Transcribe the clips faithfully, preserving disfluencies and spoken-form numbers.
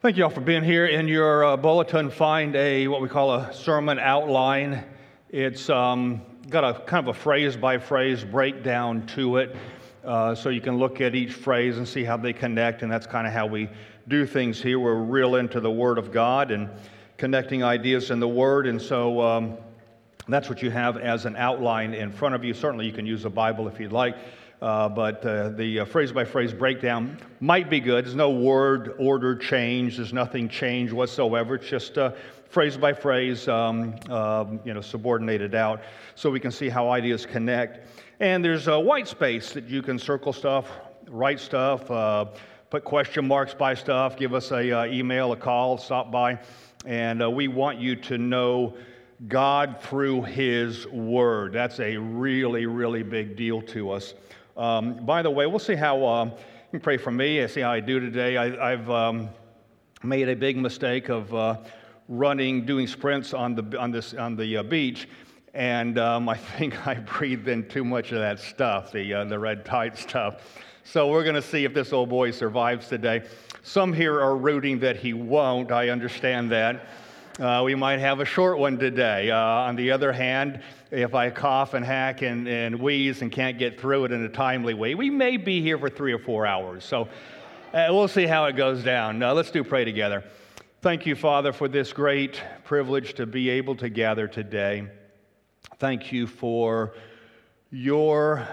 Thank you all for being here. In your uh, bulletin, find a what we call a sermon outline. It's um, got a kind of a phrase-by-phrase breakdown to it, uh, so you can look at each phrase and see how they connect, and that's kind of how we do things here. We're real into the Word of God and connecting ideas in the Word, and so um, that's what you have as an outline in front of you. Certainly you can use a Bible if you'd like. Uh, but uh, the uh, phrase-by-phrase breakdown might be good. There's no word order change. There's nothing changed whatsoever. It's just uh, phrase-by-phrase, um, uh, you know, subordinated out, so we can see how ideas connect. And there's a white space that you can circle stuff, write stuff, uh, put question marks by stuff. Give us a uh, email, a call, stop by, and uh, we want you to know God through His Word. That's a really, really big deal to us. Um, by the way, we'll see how, uh, you can pray for me, I see how I do today. I, I've um, made a big mistake of uh, running, doing sprints on the on this on the uh, beach, and um, I think I breathed in too much of that stuff, the uh, the red tide stuff. So we're going to see if this old boy survives today. Some here are rooting that he won't. I understand that. Uh, we might have a short one today. Uh, on the other hand, if I cough and hack and, and wheeze and can't get through it in a timely way, we may be here for three or four hours. So uh, we'll see how it goes down. Uh, let's do pray together. Thank you, Father, for this great privilege to be able to gather today. Thank you for your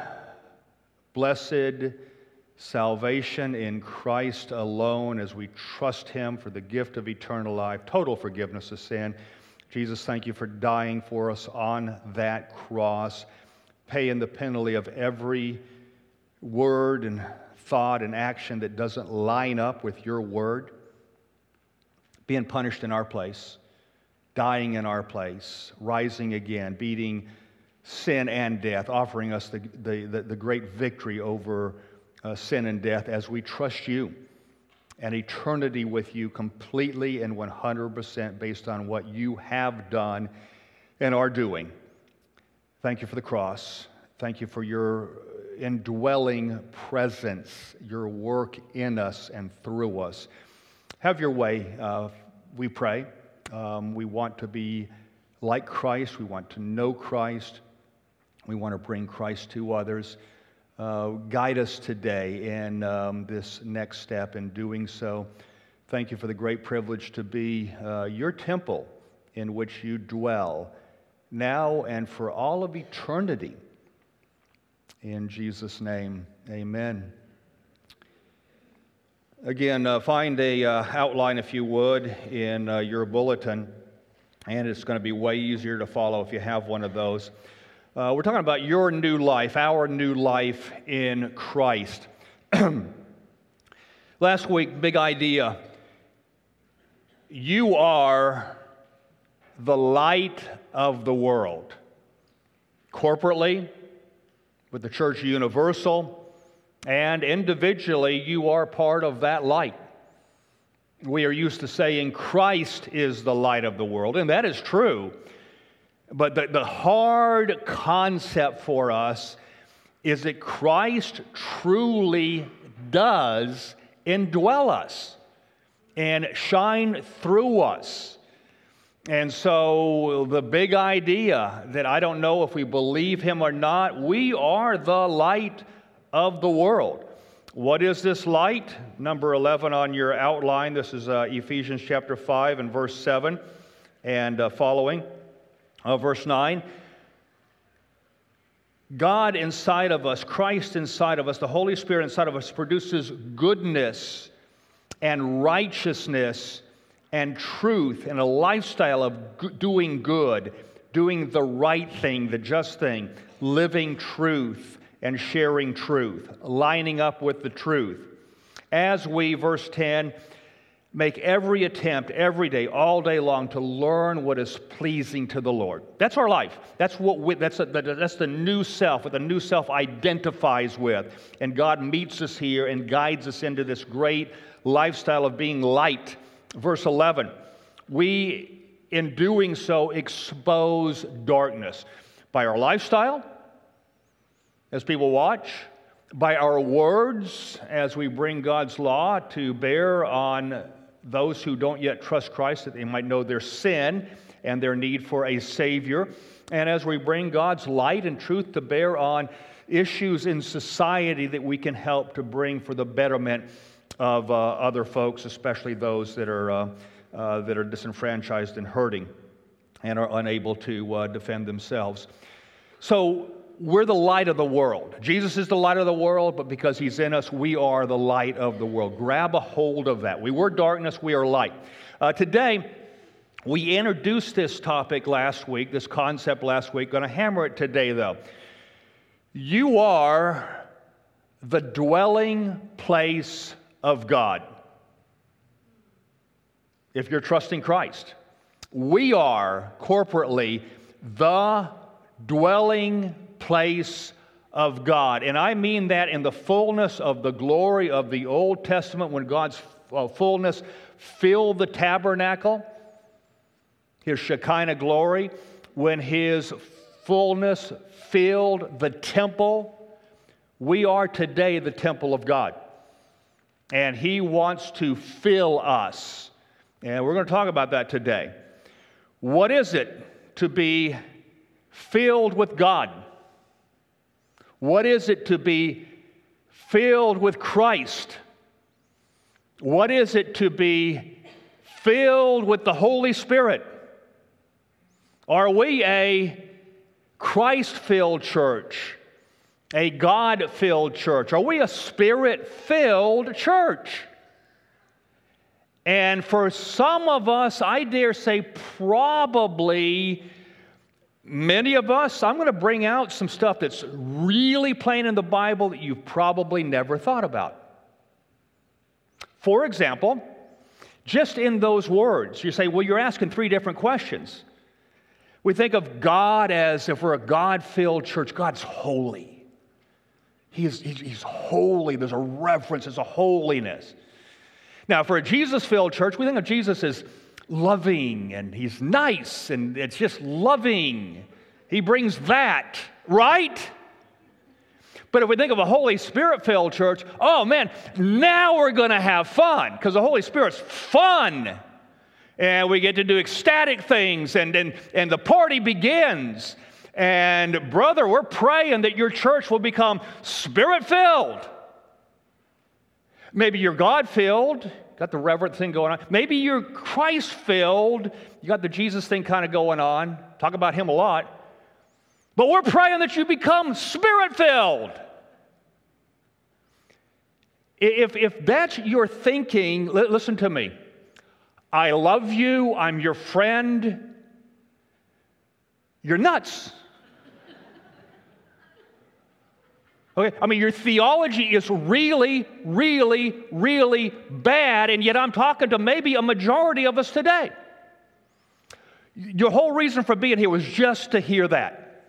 blessed salvation in Christ alone as we trust Him for the gift of eternal life, total forgiveness of sin. Jesus, thank you for dying for us on that cross, paying the penalty of every word and thought and action that doesn't line up with your word, being punished in our place, dying in our place, rising again, beating sin and death, offering us the, the, the, the great victory over Uh, sin and death as we trust you and eternity with you completely and one hundred percent based on what you have done and are doing. Thank you for the cross. Thank you for your indwelling presence, your work in us and through us. Have your way, uh, we pray. Um, we want to be like Christ. We want to know Christ. We want to bring Christ to others. Uh, guide us today in um, this next step in doing so. Thank you for the great privilege to be uh, your temple in which you dwell now and for all of eternity. In Jesus' name, amen. Again, uh, find a uh, outline, if you would, in uh, your bulletin, and it's going to be way easier to follow if you have one of those. Uh, we're talking about your new life, our new life in Christ. Last week, big idea. You are the light of the world. Corporately, with the Church Universal, and individually, you are part of that light. We are used to saying Christ is the light of the world, and that is true. But the, the hard concept for us is that Christ truly does indwell us and shine through us. And so the big idea that I don't know if we believe Him or not, we are the light of the world. What is this light? Number eleven on your outline. This is uh, Ephesians chapter five and verse seven and uh, following. Uh, verse nine, God inside of us, Christ inside of us, the Holy Spirit inside of us produces goodness and righteousness and truth and a lifestyle of g- doing good, doing the right thing, the just thing, living truth and sharing truth, lining up with the truth. As we, verse ten, make every attempt every day, all day long, to learn what is pleasing to the Lord. That's our life. That's what we, that's a, that's the new self, what the new self identifies with. And God meets us here and guides us into this great lifestyle of being light. Verse eleven, we, in doing so, expose darkness by our lifestyle, as people watch, by our words, as we bring God's law to bear on those who don't yet trust Christ, that they might know their sin and their need for a Savior. And as we bring God's light and truth to bear on issues in society that we can help to bring for the betterment of uh, other folks, especially those that are uh, uh, that are disenfranchised and hurting and are unable to uh, defend themselves. So we're the light of the world. Jesus is the light of the world, but because He's in us, we are the light of the world. Grab a hold of that. We were darkness, we are light. Uh, today, we introduced this topic last week, this concept last week. Going to hammer it today, though. You are the dwelling place of God. If you're trusting Christ, we are corporately the dwelling place of God. And I mean that in the fullness of the glory of the Old Testament, when God's uh, fullness filled the tabernacle, His Shekinah glory, when His fullness filled the temple. We are today the temple of God. And He wants to fill us. And we're going to talk about that today. What is it to be filled with God? What is it to be filled with Christ? What is it to be filled with the Holy Spirit? Are we a Christ-filled church? A God-filled church? Are we a Spirit-filled church? And for some of us, I dare say probably many of us, I'm going to bring out some stuff that's really plain in the Bible that you've probably never thought about. For example, just in those words, you say, well, you're asking three different questions. We think of God as if we're a God-filled church. God's holy. He is, he's, he's holy. There's a reverence. There's a holiness. Now, for a Jesus-filled church, we think of Jesus as loving, and He's nice, and it's just loving. He brings that, right? But if we think of a Holy Spirit-filled church, oh man, now we're going to have fun, because the Holy Spirit's fun. And we get to do ecstatic things, and, and, and the party begins. And brother, we're praying that your church will become Spirit-filled. Maybe you're God-filled, got the reverent thing going on. Maybe you're Christ-filled, you got the Jesus thing kind of going on. Talk about Him a lot. But we're praying that you become Spirit-filled. If, if that's your thinking, li- listen to me. I love you, I'm your friend. You're nuts. Okay, I mean, your theology is really, really, really bad, and yet I'm talking to maybe a majority of us today. Your whole reason for being here was just to hear that.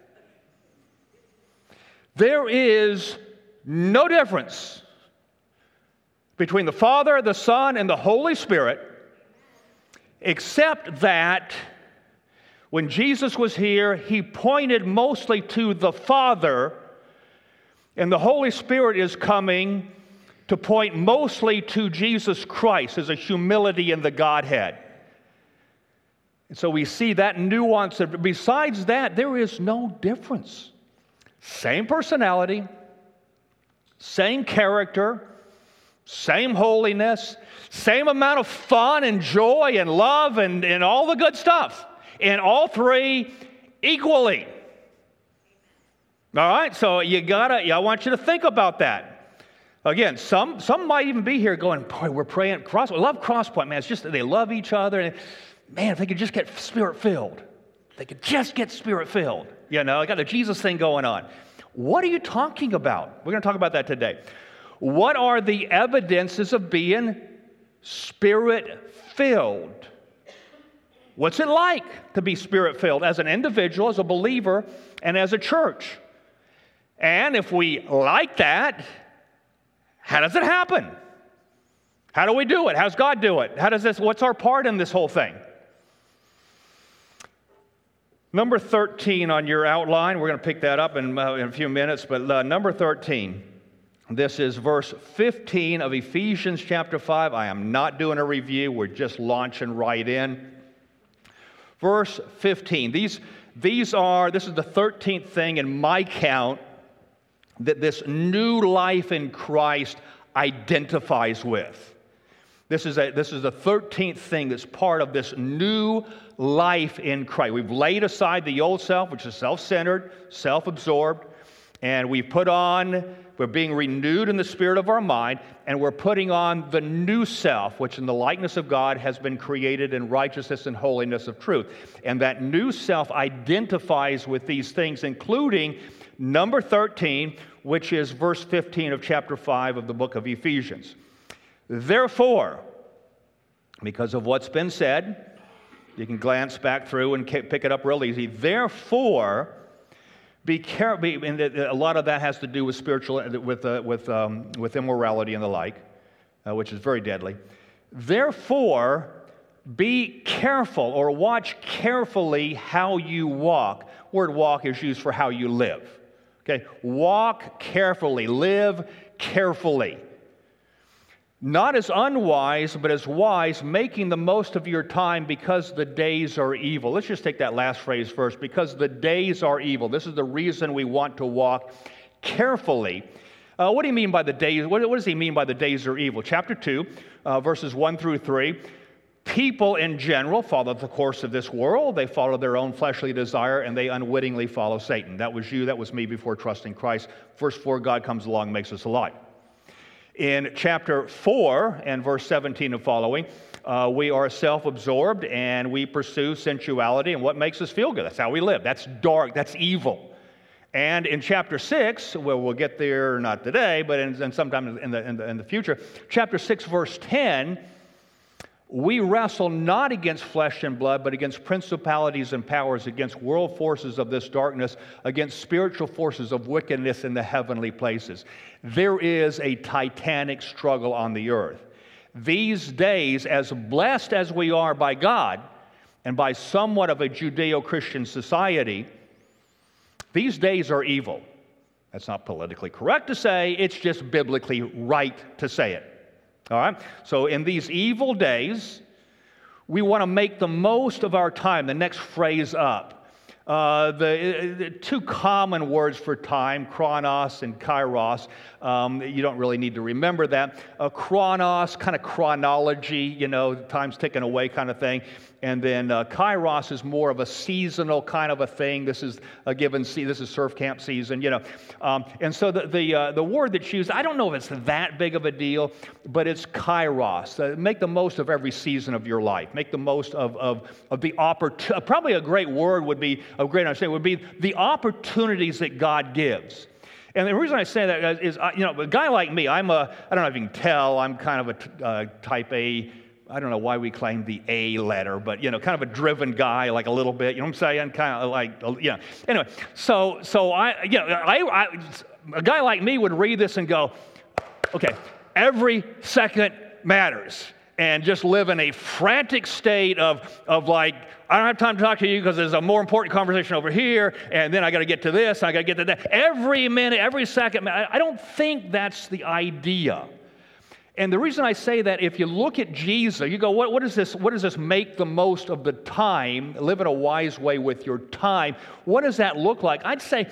There is no difference between the Father, the Son, and the Holy Spirit, except that when Jesus was here, He pointed mostly to the Father, and the Holy Spirit is coming to point mostly to Jesus Christ as a humility in the Godhead. And so we see that nuance. Besides that, there is no difference. Same personality, same character, same holiness, same amount of fun and joy and love and, and all the good stuff. And all three equally. All right, so you gotta, I want you to think about that. Again, some some might even be here going, boy, we're praying Cross. I love Crosspoint, man. It's just that they love each other. And man, if they could just get Spirit-filled. If they could just get Spirit-filled. You know, I got the Jesus thing going on. What are you talking about? We're going to talk about that today. What are the evidences of being Spirit-filled? What's it like to be Spirit-filled as an individual, as a believer, and as a church? And if we like that, how does it happen? How do we do it? How does God do it? How does this? What's our part in this whole thing? Number thirteen on your outline. We're going to pick that up in, uh, in a few minutes, but uh, number thirteen. This is verse fifteen of Ephesians chapter five. I am not doing a review. We're just launching right in. Verse fifteen. These, these are, this is the thirteenth thing in my count that this new life in Christ identifies with. This is, a, this is the thirteenth thing that's part of this new life in Christ. We've laid aside the old self, which is self-centered, self-absorbed, and we've put on, we're being renewed in the spirit of our mind, and we're putting on the new self, which in the likeness of God has been created in righteousness and holiness of truth. And that new self identifies with these things, including number thirteen, which is verse fifteen of chapter five of the book of Ephesians. Therefore, because of what's been said, you can glance back through and pick it up real easy. Therefore, be careful, and a lot of that has to do with spiritual, with uh, with um, with immorality and the like, uh, which is very deadly. Therefore, be careful or watch carefully how you walk. Word walk is used for how you live. Okay, walk carefully, live carefully. Not as unwise, but as wise, making the most of your time because the days are evil. Let's just take that last phrase first. Because the days are evil. This is the reason we want to walk carefully. Uh, what do you mean by the days? What, what does he mean by the days are evil? Chapter two, uh, verses one through three. People in general follow the course of this world. They follow their own fleshly desire, and they unwittingly follow Satan. That was you, that was me before trusting Christ. Verse four, God comes along and makes us alive. In chapter four and verse seventeen and following, uh, we are self-absorbed and we pursue sensuality and what makes us feel good. That's how we live. That's dark. That's evil. And in chapter six, well, we'll get there not today, but in, in sometime in the, in, the, in the future, chapter six, verse ten, we wrestle not against flesh and blood, but against principalities and powers, against world forces of this darkness, against spiritual forces of wickedness in the heavenly places. There is a titanic struggle on the earth. These days, as blessed as we are by God and by somewhat of a Judeo-Christian society, these days are evil. That's not politically correct to say, it's just biblically right to say it. All right? So in these evil days, we want to make the most of our time. The next phrase up. Uh, the, the two common words for time, chronos and kairos. Um, you don't really need to remember that. Uh, chronos, kind of chronology, you know, time's ticking away kind of thing. And then uh, kairos is more of a seasonal kind of a thing. This is a given season. This is surf camp season, you know. Um, and so the the, uh, the word that's used, I don't know if it's that big of a deal, but it's kairos. Uh, make the most of every season of your life. Make the most of of, of the opportunity. Probably a great word would be, a great understanding would be the opportunities that God gives. And the reason I say that is, you know, a guy like me, I'm a, I don't know if you can tell, I'm kind of a uh, type A. I don't know why we claim the A letter, but, you know, kind of a driven guy, like a little bit, you know what I'm saying? Kind of like, you know. Anyway, so, so I, you know, I, I, a guy like me would read this and go, okay, every second matters. And just live in a frantic state of, of like, I don't have time to talk to you because there's a more important conversation over here, and then I got to get to this, I got to get to that. Every minute, every second, I don't think that's the idea. And the reason I say that, if you look at Jesus, you go, what, what, is this, what does this make the most of the time? Live in a wise way with your time. What does that look like? I'd say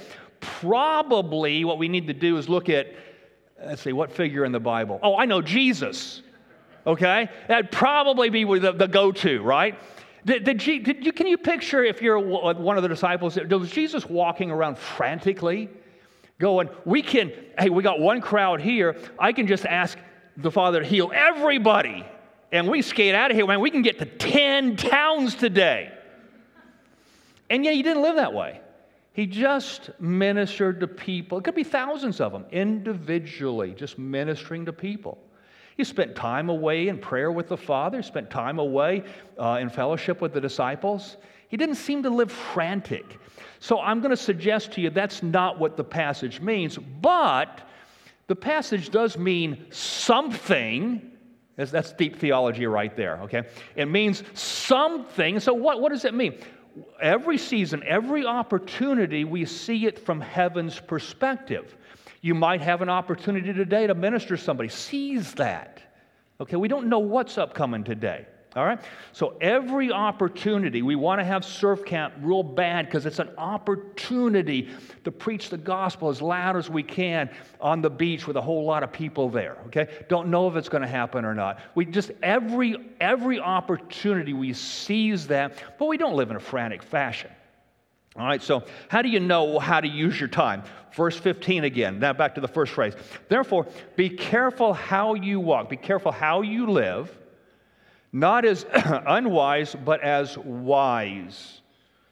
probably what we need to do is look at, let's see, what figure in the Bible? Oh, I know, Jesus. Okay? That'd probably be the, the go-to, right? Did, did, did you, can you picture, if you're one of the disciples, was Jesus walking around frantically, going, we can, hey, we got one crowd here, I can just ask the Father to heal everybody, and we skate out of here, man, we can get to ten towns today. And yet he didn't live that way. He just ministered to people. It could be thousands of them, individually, just ministering to people. He spent time away in prayer with the Father, spent time away uh, in fellowship with the disciples. He didn't seem to live frantic. So I'm going to suggest to you that's not what the passage means, but the passage does mean something. That's, that's deep theology right there, okay? It means something. So what, what does it mean? Every season, every opportunity, we see it from heaven's perspective. You might have an opportunity today to minister to somebody. Seize that. Okay, we don't know what's upcoming today. All right? So every opportunity, we want to have surf camp real bad because it's an opportunity to preach the gospel as loud as we can on the beach with a whole lot of people there. Okay? Don't know if it's going to happen or not. We just, every, every opportunity, we seize that, but we don't live in a frantic fashion. All right, so how do you know how to use your time? Verse fifteen again, now back to the first phrase. Therefore, be careful how you walk. Be careful how you live, not as unwise, but as wise.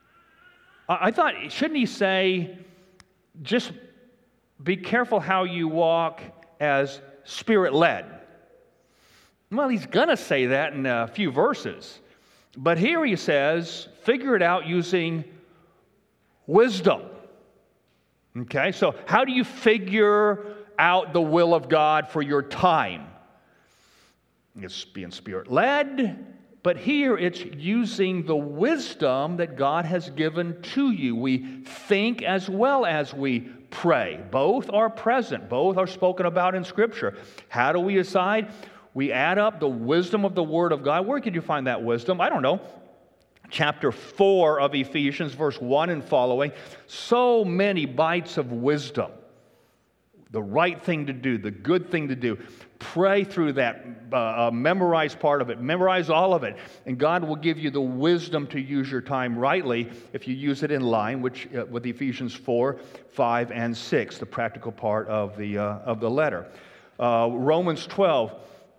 I thought, shouldn't he say, just be careful how you walk as Spirit-led? Well, he's going to say that in a few verses. But here he says, figure it out using wisdom. Okay, so how do you figure out the will of God for your time? It's being Spirit-led, but here it's using the wisdom that God has given to you. We think as well as we pray. Both are present. Both are spoken about in Scripture. How do we decide? We add up the wisdom of the Word of God. Where could you find that wisdom? I don't know. Chapter four of Ephesians, verse one and following. So many bites of wisdom. The right thing to do, the good thing to do. Pray through that, uh, uh, memorize part of it, memorize all of it, and God will give you the wisdom to use your time rightly if you use it in line which, uh, with Ephesians four, five, and six, the practical part of the, uh, of the letter. Uh, Romans twelve,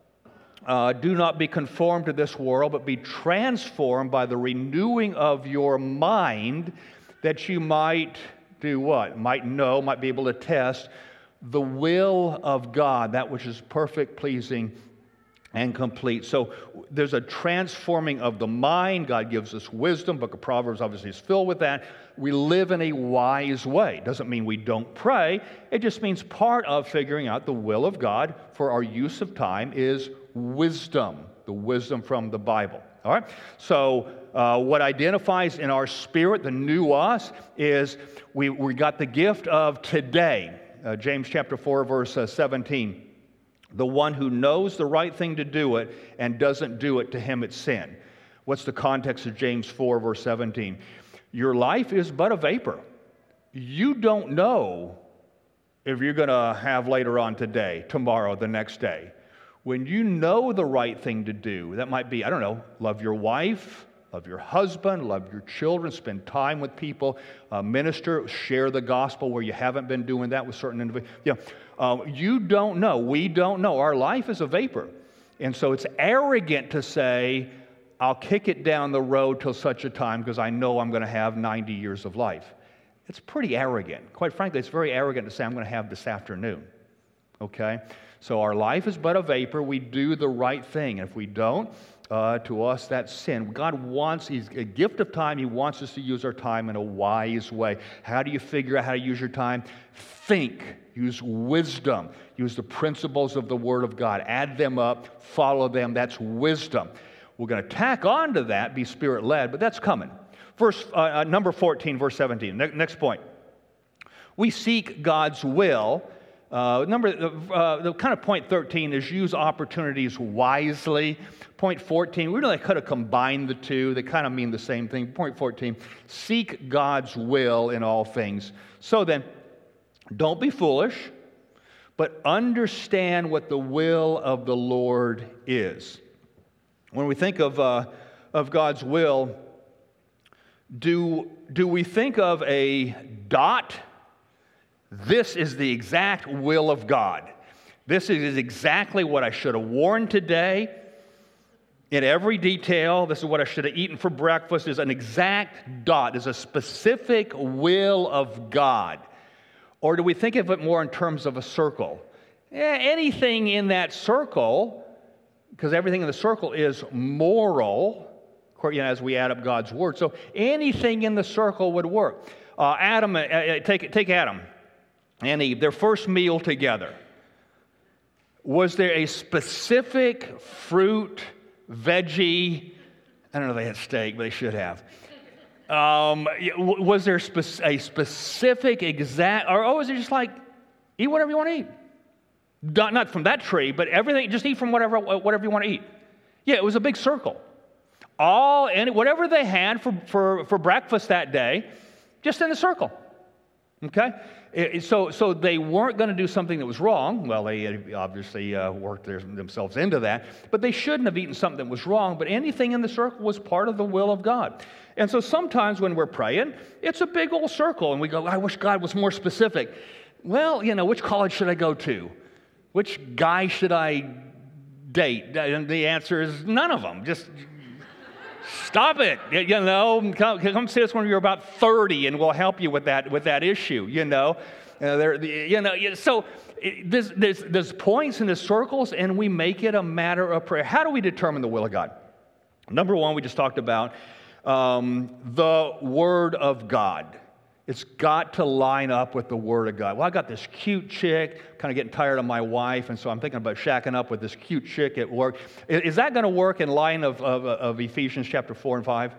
uh, do not be conformed to this world, but be transformed by the renewing of your mind, that you might do what? Might know, might be able to test the will of God, that which is perfect, pleasing, and complete. So there's a transforming of the mind. God gives us wisdom. Book of Proverbs obviously is filled with that. We live in a wise way. Doesn't mean we don't pray. It just means part of figuring out the will of God for our use of time is wisdom, the wisdom from the Bible. All right? So uh, what identifies in our spirit, the new us, is we, we got the gift of today. Uh, James chapter four, verse uh, seventeen. The one who knows the right thing to do it and doesn't do it, to him it's sin. What's the context of James four, verse seventeen? Your life is but a vapor. You don't know if you're going to have later on today, tomorrow, the next day. When you know the right thing to do, that might be, I don't know, love your wife, love your husband, love your children, spend time with people, uh, minister, share the gospel where you haven't been doing that with certain individuals. You know, uh, you don't know. We don't know. Our life is a vapor. And so it's arrogant to say, I'll kick it down the road till such a time because I know I'm going to have ninety years of life. It's pretty arrogant. Quite frankly, it's very arrogant to say I'm going to have this afternoon. Okay? So our life is but a vapor. We do the right thing. And if we don't, Uh, to us, that's sin. God wants, He's a gift of time. He wants us to use our time in a wise way. How do you figure out how to use your time? Think. Use wisdom. Use the principles of the Word of God. Add them up. Follow them. That's wisdom. We're going to tack on to that, be Spirit-led, but that's coming. Verse uh, number fourteen, verse seventeen. Ne- next point. We seek God's will. Uh, number, uh, the kind of point thirteen is use opportunities wisely. Point fourteen, we really could have combined the two. They kind of mean the same thing. Point fourteen, seek God's will in all things. So then, don't be foolish, but understand what the will of the Lord is. When we think of, uh, of God's will, do, do we think of a dot? This is the exact will of God. This is exactly what I should have worn today. In every detail, this is what I should have eaten for breakfast. Is an exact dot. Is a specific will of God. Or do we think of it more in terms of a circle? Eh, anything in that circle, because everything in the circle is moral, you know, as we add up God's word. So anything in the circle would work. Uh, Adam, uh, take take Adam and Eve, their first meal together. Was there a specific fruit, veggie? I don't know if they had steak, but they should have. Um, was there a specific exact, or oh, was it just like Eat whatever you want to eat. Not, not from that tree, but everything, just eat from whatever, whatever you want to eat. Yeah, it was a big circle. All, and whatever they had for, for, for breakfast that day, just in a circle. Okay? It, so, so they weren't going to do something that was wrong. Well, they obviously uh, worked their, themselves into that. But they shouldn't have eaten something that was wrong. But anything in the circle was part of the will of God. And so sometimes when we're praying, it's a big old circle. And we go, I wish God was more specific. Well, you know, which college should I go to? Which guy should I date? And the answer is none of them. Just stop it. You know, come, come see us when you're about thirty, and we'll help you with that with that issue. You know, uh, there. You know, so it, there's, there's there's points and there's circles, and we make it a matter of prayer. How do we determine the will of God? Number one, we just talked about um, the Word of God. It's got to line up with the Word of God. Well, I got this cute chick, kind of getting tired of my wife, and so I'm thinking about shacking up with this cute chick at work. Is that going to work in line of, of, of Ephesians chapter four and five?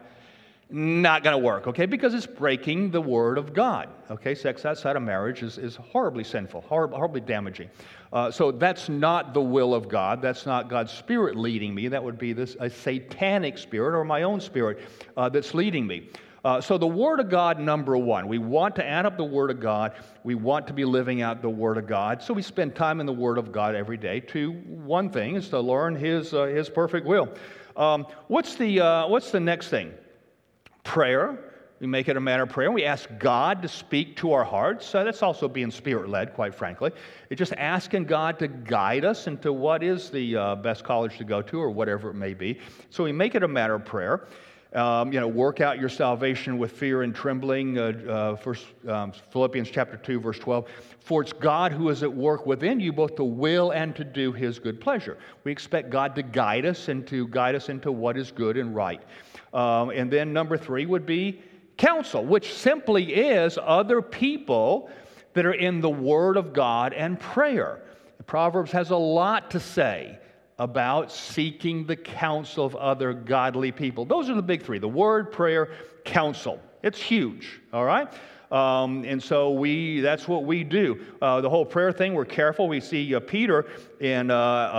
Not going to work, okay, because it's breaking the Word of God. Okay, sex outside of marriage is, is horribly sinful, horribly, horribly damaging. Uh, so that's not the will of God. That's not God's Spirit leading me. That would be this a satanic spirit or my own spirit uh, that's leading me. Uh, so the Word of God, number one. We want to add up the Word of God. We want to be living out the Word of God. So we spend time in the Word of God every day. To one thing is to learn His uh, His perfect will. Um, what's the uh, what's the next thing? Prayer. We make it a matter of prayer. We ask God to speak to our hearts. Uh, that's also being Spirit-led, quite frankly. It's just asking God to guide us into what is the uh, best college to go to or whatever it may be. So we make it a matter of prayer. Um, you know, work out your salvation with fear and trembling. Uh, uh, first, um, Philippians chapter two, verse twelve. For it's God who is at work within you, both to will and to do His good pleasure. We expect God to guide us and to guide us into what is good and right. Um, and then number three would be counsel, which simply is other people that are in the Word of God and prayer. Proverbs has a lot to say about seeking the counsel of other godly people. Those are the big three, the Word, prayer, counsel. It's huge, all right? Um, and so we that's what we do. Uh, the whole prayer thing, we're careful. We see uh, Peter in uh,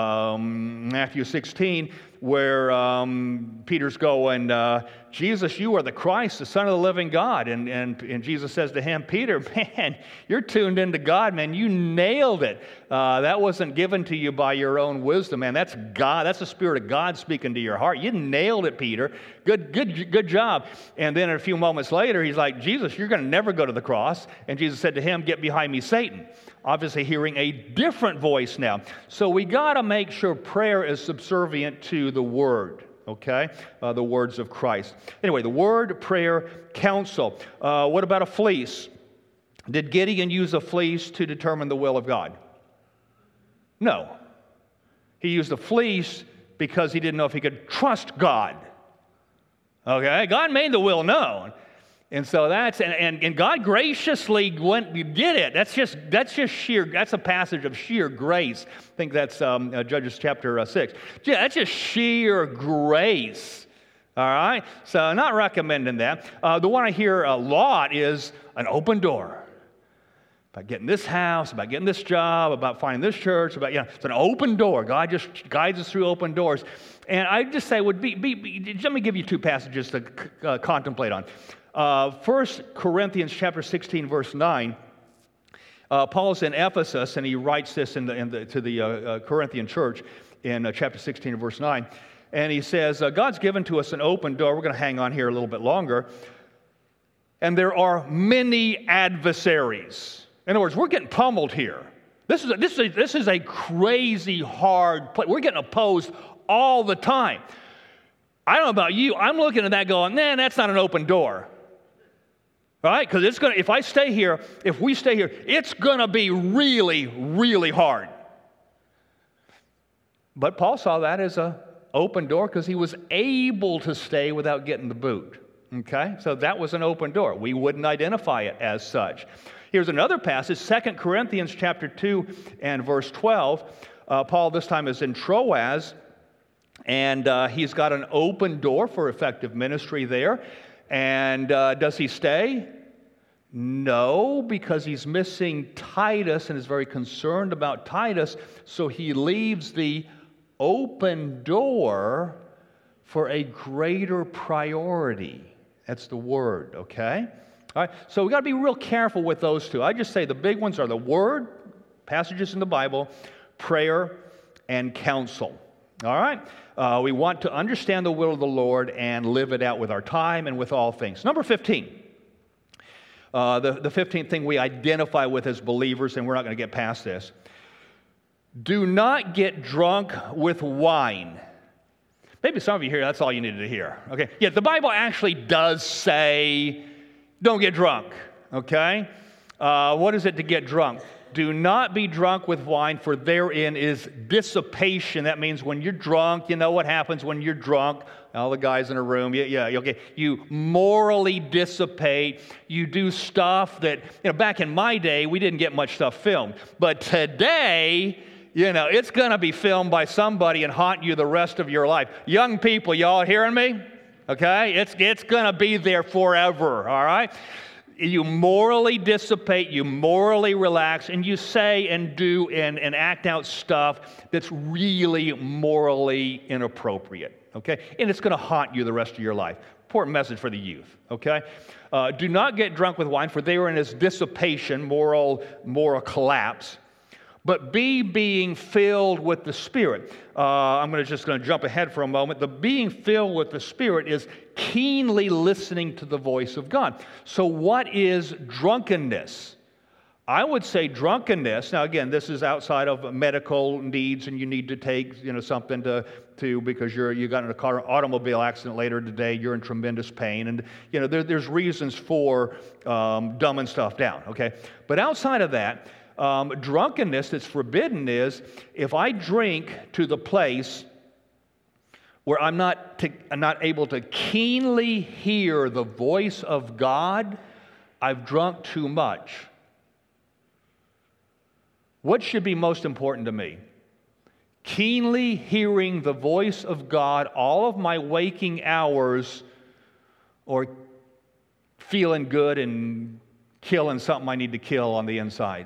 um, Matthew sixteen, where um, Peter's going, uh, Jesus, you are the Christ, the Son of the living God. And, and, and Jesus says to him, Peter, man, you're tuned into God, man. You nailed it. Uh, that wasn't given to you by your own wisdom, man. That's God. That's the Spirit of God speaking to your heart. You nailed it, Peter. Good, good, good job. And then a few moments later, he's like, Jesus, you're going to never go to the cross. And Jesus said to him, get behind me, Satan. Obviously hearing a different voice now. So we got to make sure prayer is subservient to the Word, okay? Uh, the words of Christ. Anyway, the Word, prayer, counsel. Uh, what about a fleece? Did Gideon use a fleece to determine the will of God? No. He used a fleece because he didn't know if he could trust God. Okay? God made the will known. And so that's, and, and, and God graciously went, did it. That's just, that's just sheer, that's a passage of sheer grace. I think that's um, uh, Judges chapter uh, six. Yeah, that's just sheer grace. All right? So not recommending that. Uh, the one I hear a lot is an open door. About getting this house, about getting this job, about finding this church, about, you know, it's an open door. God just guides us through open doors. And I just say, would be, be, be let me give you two passages to uh, contemplate on. Uh, First Corinthians chapter sixteen, verse nine. Uh, Paul's in Ephesus, and he writes this in the, in the, to the uh, uh, Corinthian church in uh, chapter sixteen, verse nine. And he says, uh, God's given to us an open door. We're going to hang on here a little bit longer. And there are many adversaries. In other words, we're getting pummeled here. This is a, this is a, this is a crazy hard place. We're getting opposed all the time. I don't know about you. I'm looking at that going, man, that's not an open door. Right? Because it's going to, if I stay here, if we stay here, it's going to be really, really hard. But Paul saw that as an open door because he was able to stay without getting the boot. Okay? So that was an open door. We wouldn't identify it as such. Here's another passage, Second Corinthians chapter two and verse twelve. Uh, Paul this time is in Troas, and uh, he's got an open door for effective ministry there. And uh, does he stay? No, because he's missing Titus and is very concerned about Titus, so he leaves the open door for a greater priority. That's the word, okay? All right, so we've got to be real careful with those two. I just say the big ones are the Word, passages in the Bible, prayer, and counsel. All right? Uh, we want to understand the will of the Lord and live it out with our time and with all things. Number fifteen. Uh, the, the fifteenth thing we identify with as believers, and we're not going to get past this. Do not get drunk with wine. Maybe some of you here, that's all you needed to hear. Okay? Yeah, the Bible actually does say, don't get drunk. Okay? Uh, what is it to get drunk? Do not be drunk with wine, for therein is dissipation. That means when you're drunk, you know what happens when you're drunk. All the guys in a room, yeah, yeah, okay. You morally dissipate. You do stuff that, you know, back in my day, we didn't get much stuff filmed. But today, you know, it's going to be filmed by somebody and haunt you the rest of your life. Young people, y'all hearing me? Okay? It's, it's going to be there forever, all right? You morally dissipate, you morally relax, and you say and do and, and act out stuff that's really morally inappropriate, okay? And it's going to haunt you the rest of your life. Important message for the youth, okay? Uh, do not get drunk with wine, for therein is dissipation, moral, moral collapse. But be being filled with the Spirit. Uh, I'm gonna, just going to jump ahead for a moment. The being filled with the Spirit is keenly listening to the voice of God. So what is drunkenness? I would say drunkenness, now again, this is outside of medical needs and you need to take, you know, something to, to because you're, you got in a car automobile accident later today, you're in tremendous pain, and you know, there, there's reasons for um, dumbing stuff down, okay? But outside of that, Um, drunkenness that's forbidden is if I drink to the place where I'm not, to, I'm not able to keenly hear the voice of God, I've drunk too much. What should be most important to me? Keenly hearing the voice of God all of my waking hours, or feeling good and killing something I need to kill on the inside?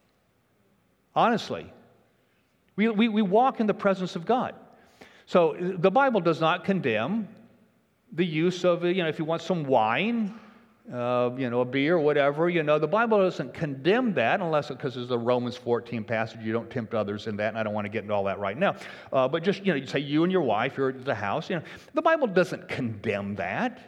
Honestly, we, we, we walk in the presence of God. So the Bible does not condemn the use of, you know, if you want some wine, uh, you know, a beer, whatever, you know, the Bible doesn't condemn that unless, because there's the Romans fourteen passage, you don't tempt others in that, and I don't want to get into all that right now. Uh, but just, you know, you say you and your wife, you're at the house, you know, the Bible doesn't condemn that.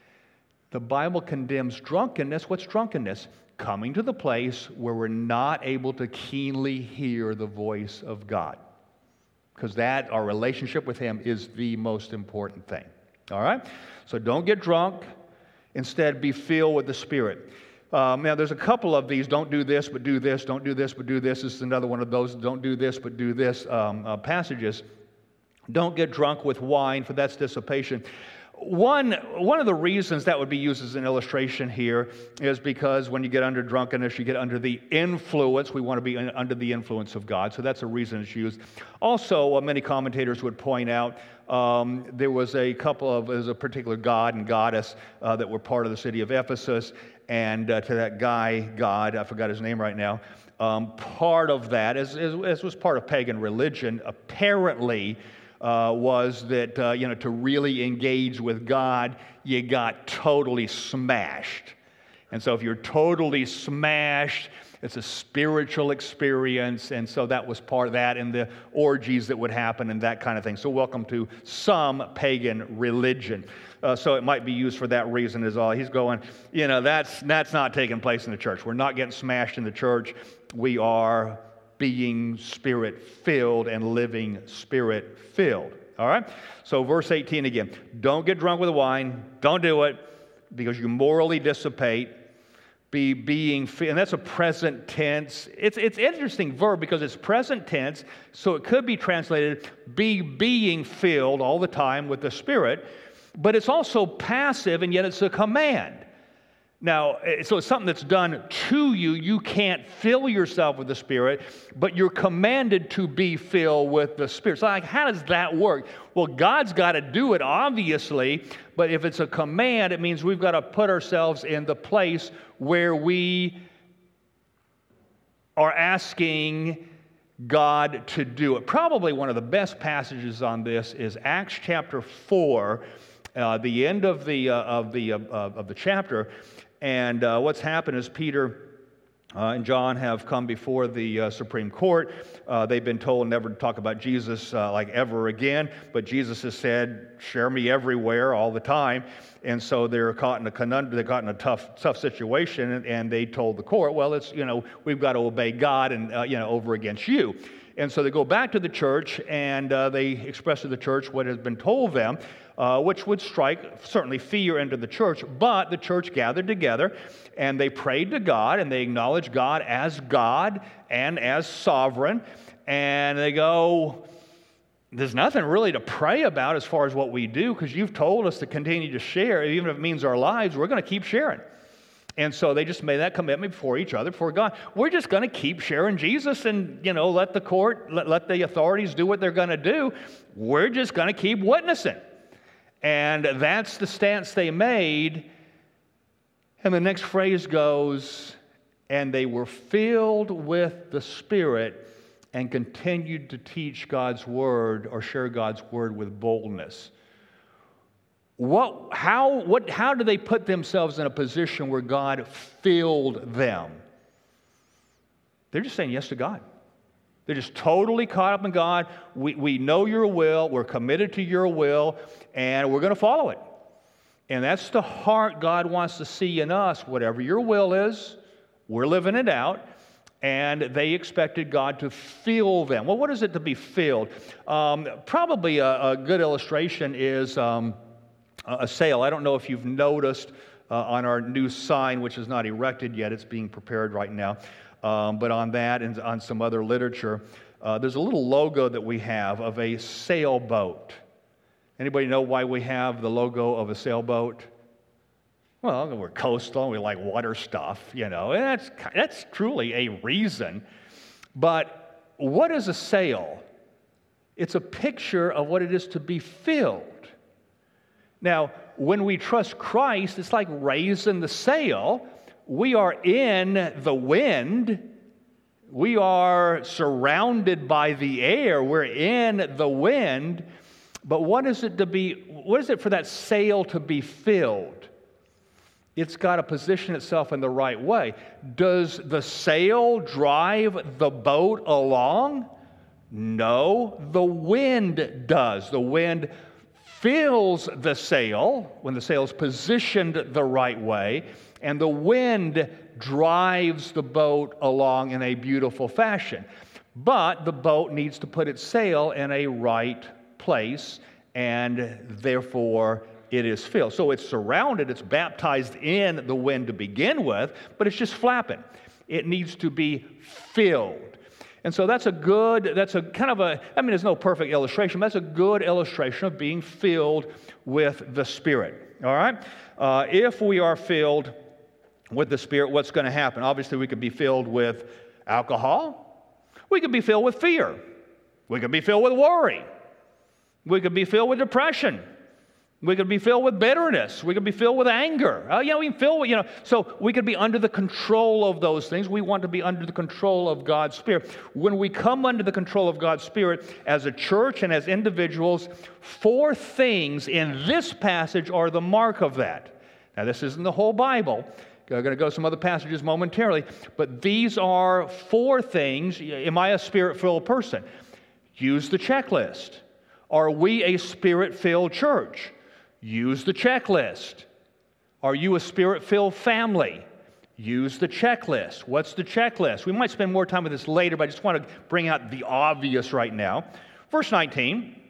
The Bible condemns drunkenness. What's drunkenness? Coming to the place where we're not able to keenly hear the voice of God. Because that, our relationship with Him, is the most important thing. All right? So don't get drunk. Instead, be filled with the Spirit. Um, now, there's a couple of these, don't do this, but do this, don't do this, but do this. This is another one of those, don't do this, but do this um, uh, passages. Don't get drunk with wine, for that's dissipation. One, one of the reasons that would be used as an illustration here is because when you get under drunkenness, you get under the influence. We want to be under the influence of God, so that's a reason it's used. Also, uh, many commentators would point out um, there was a couple of, there's a particular god and goddess uh, that were part of the city of Ephesus, and uh, to that guy, God, I forgot his name right now, um, part of that, as, as, as was part of pagan religion, apparently, Uh, was that, uh, you know, to really engage with God, you got totally smashed. And so if you're totally smashed, it's a spiritual experience, and so that was part of that, and the orgies that would happen and that kind of thing. So welcome to some pagan religion. Uh, so it might be used for that reason as all. He's going, you know, that's, that's not taking place in the church. We're not getting smashed in the church. We are being Spirit-filled and living Spirit-filled. All right? So verse eighteen again. Don't get drunk with wine. Don't do it because you morally dissipate. Be being, and that's a present tense. It's it's an interesting verb because it's present tense, so it could be translated, be being filled all the time with the Spirit, but it's also passive, and yet it's a command. Now, so it's something that's done to you. You can't fill yourself with the Spirit, but you're commanded to be filled with the Spirit. So like, how does that work? Well, God's got to do it, obviously, but if it's a command, it means we've got to put ourselves in the place where we are asking God to do it. Probably one of the best passages on this is Acts chapter four, uh, the end of the uh, of the uh, of the chapter. And uh, what's happened is Peter uh, and John have come before the uh, Supreme Court. Uh, they've been told never to talk about Jesus uh, like ever again, but Jesus has said, "Share me everywhere, all the time." And so they're caught in a conundrum. They're caught in a tough, tough situation, and, and they told the court, "Well, it's you know we've got to obey God and uh, you know over against you." And so they go back to the church, and uh, they express to the church what has been told them, uh, which would strike certainly fear into the church. But the church gathered together, and they prayed to God, and they acknowledged God as God and as sovereign. And they go, there's nothing really to pray about as far as what we do, because you've told us to continue to share. Even if it means our lives, we're going to keep sharing. And so they just made that commitment before each other, before God. We're just going to keep sharing Jesus and, you know, let the court, let, let the authorities do what they're going to do. We're just going to keep witnessing. And that's the stance they made. And the next phrase goes, and they were filled with the Spirit and continued to teach God's word or share God's word with boldness. What, how, what, how do they put themselves in a position where God filled them? They're just saying yes to God. They're just totally caught up in God. We, we know your will. We're committed to your will, and we're going to follow it. And that's the heart God wants to see in us. Whatever your will is, we're living it out. And they expected God to fill them. Well, what is it to be filled? Um, probably a, a good illustration is Um, a sail. I don't know if you've noticed uh, on our new sign, which is not erected yet, it's being prepared right now, um, but on that and on some other literature, uh, there's a little logo that we have of a sailboat. Anybody know why we have the logo of a sailboat? Well, we're coastal, we like water stuff, you know, and that's, that's truly a reason. But what is a sail? It's a picture of what it is to be filled. Now, when we trust Christ, it's like raising the sail. We are in the wind. We are surrounded by the air. We're in the wind. But what is it to be, what is it for that sail to be filled? It's got to position itself in the right way. Does the sail drive the boat along? No, the wind does. The wind fills the sail when the sail is positioned the right way, and the wind drives the boat along in a beautiful fashion. But the boat needs to put its sail in a right place, and therefore it is filled. So it's surrounded, it's baptized in the wind to begin with, but it's just flapping. It needs to be filled. And so that's a good, that's a kind of a, I mean, there's no perfect illustration, but that's a good illustration of being filled with the Spirit. All right? Uh, if we are filled with the Spirit, what's going to happen? Obviously, we could be filled with alcohol. We could be filled with fear. We could be filled with worry. We could be filled with depression. We could be filled with bitterness. We could be filled with anger. Uh, you know, we can fill, you know, so we could be under the control of those things. We want to be under the control of God's Spirit. When we come under the control of God's Spirit as a church and as individuals, four things in this passage are the mark of that. Now, this isn't the whole Bible. I'm going to go to some other passages momentarily, but these are four things. Am I a Spirit-filled person? Use the checklist. Are we a Spirit-filled church? Use the checklist. Are you a Spirit-filled family? Use the checklist. What's the checklist? We might spend more time with this later, but I just want to bring out the obvious right now. Verse nineteen,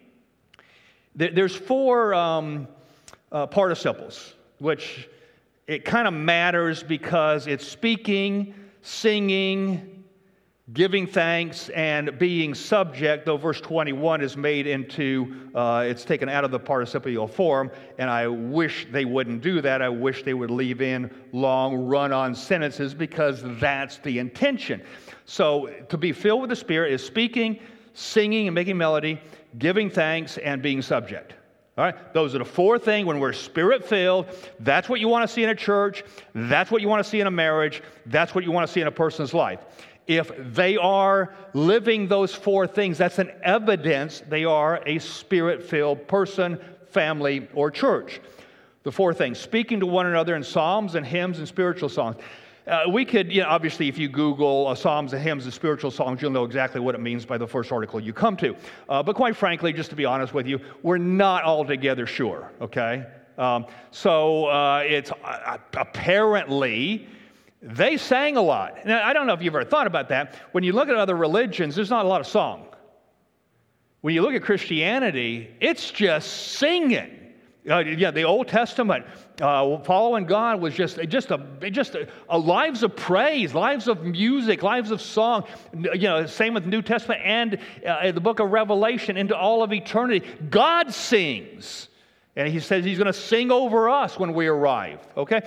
there's four um, uh, participles, which it kind of matters because it's speaking, singing, giving thanks and being subject, though verse twenty-one is made into, uh, it's taken out of the participial form, and I wish they wouldn't do that. I wish they would leave in long run-on sentences because that's the intention. So to be filled with the Spirit is speaking, singing and making melody, giving thanks, and being subject. All right, those are the four things. When we're Spirit-filled, that's what you want to see in a church, that's what you want to see in a marriage, that's what you want to see in a person's life. If they are living those four things, that's an evidence they are a Spirit-filled person, family, or church. The four things: speaking to one another in psalms and hymns and spiritual songs. Uh, we could, you know, obviously, if you Google uh, psalms and hymns and spiritual songs, you'll know exactly what it means by the first article you come to. Uh, but quite frankly, just to be honest with you, we're not altogether sure, okay? Um, so uh, it's uh, apparently... they sang a lot. Now, I don't know if you've ever thought about that. When you look at other religions, there's not a lot of song. When you look at Christianity, it's just singing. Uh, yeah, the Old Testament, uh, following God was just just a just a, a lives of praise, lives of music, lives of song. You know, same with the New Testament and uh, the book of Revelation into all of eternity. God sings, and He says He's going to sing over us when we arrive. Okay.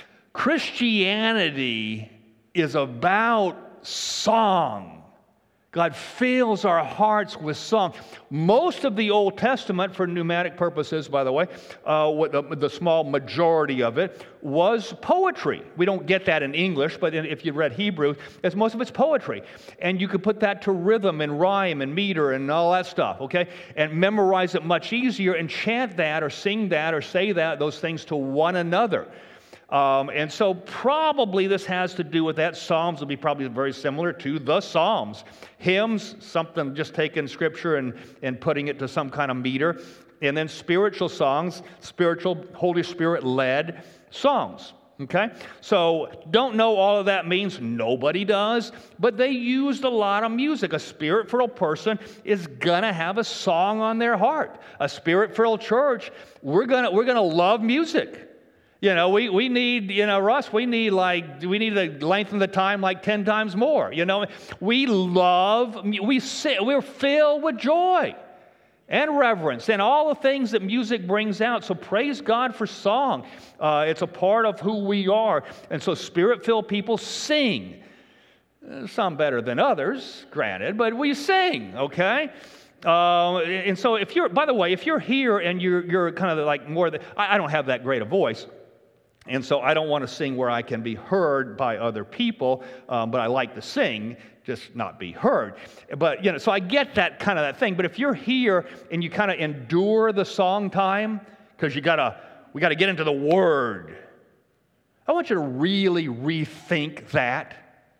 Christianity is about song. God fills our hearts with song. Most of the Old Testament, for pneumatic purposes, by the way, uh, the, the small majority of it was poetry. We don't get that in English, but if you read Hebrew, it's, most of it's poetry. And you could put that to rhythm and rhyme and meter and all that stuff, okay? And memorize it much easier and chant that or sing that or say that, those things to one another. Um, and so probably this has to do with that. Psalms will be probably very similar to the Psalms. Hymns, something just taking Scripture and, and putting it to some kind of meter. And then spiritual songs, spiritual, Holy Spirit-led songs. Okay? So don't know all of that means. Nobody does. But they used a lot of music. A Spirit-filled person is going to have a song on their heart. A Spirit-filled church, we're going to we're going to love music. You know, we, we need, you know, Russ, we need like, we need to lengthen the time like ten times more. You know, we love, we sing, we're filled with joy and reverence and all the things that music brings out. So praise God for song. Uh, it's a part of who we are. And so Spirit-filled people sing. Some better than others, granted, but we sing, okay? Uh, and so if you're, by the way, if you're here and you're, you're kind of like more, the, I, I don't have that great a voice. And so I don't want to sing where I can be heard by other people, um, but I like to sing, just not be heard. But, you know, so I get that kind of that thing. But if you're here and you kind of endure the song time, because you got to, we got to get into the Word, I want you to really rethink that.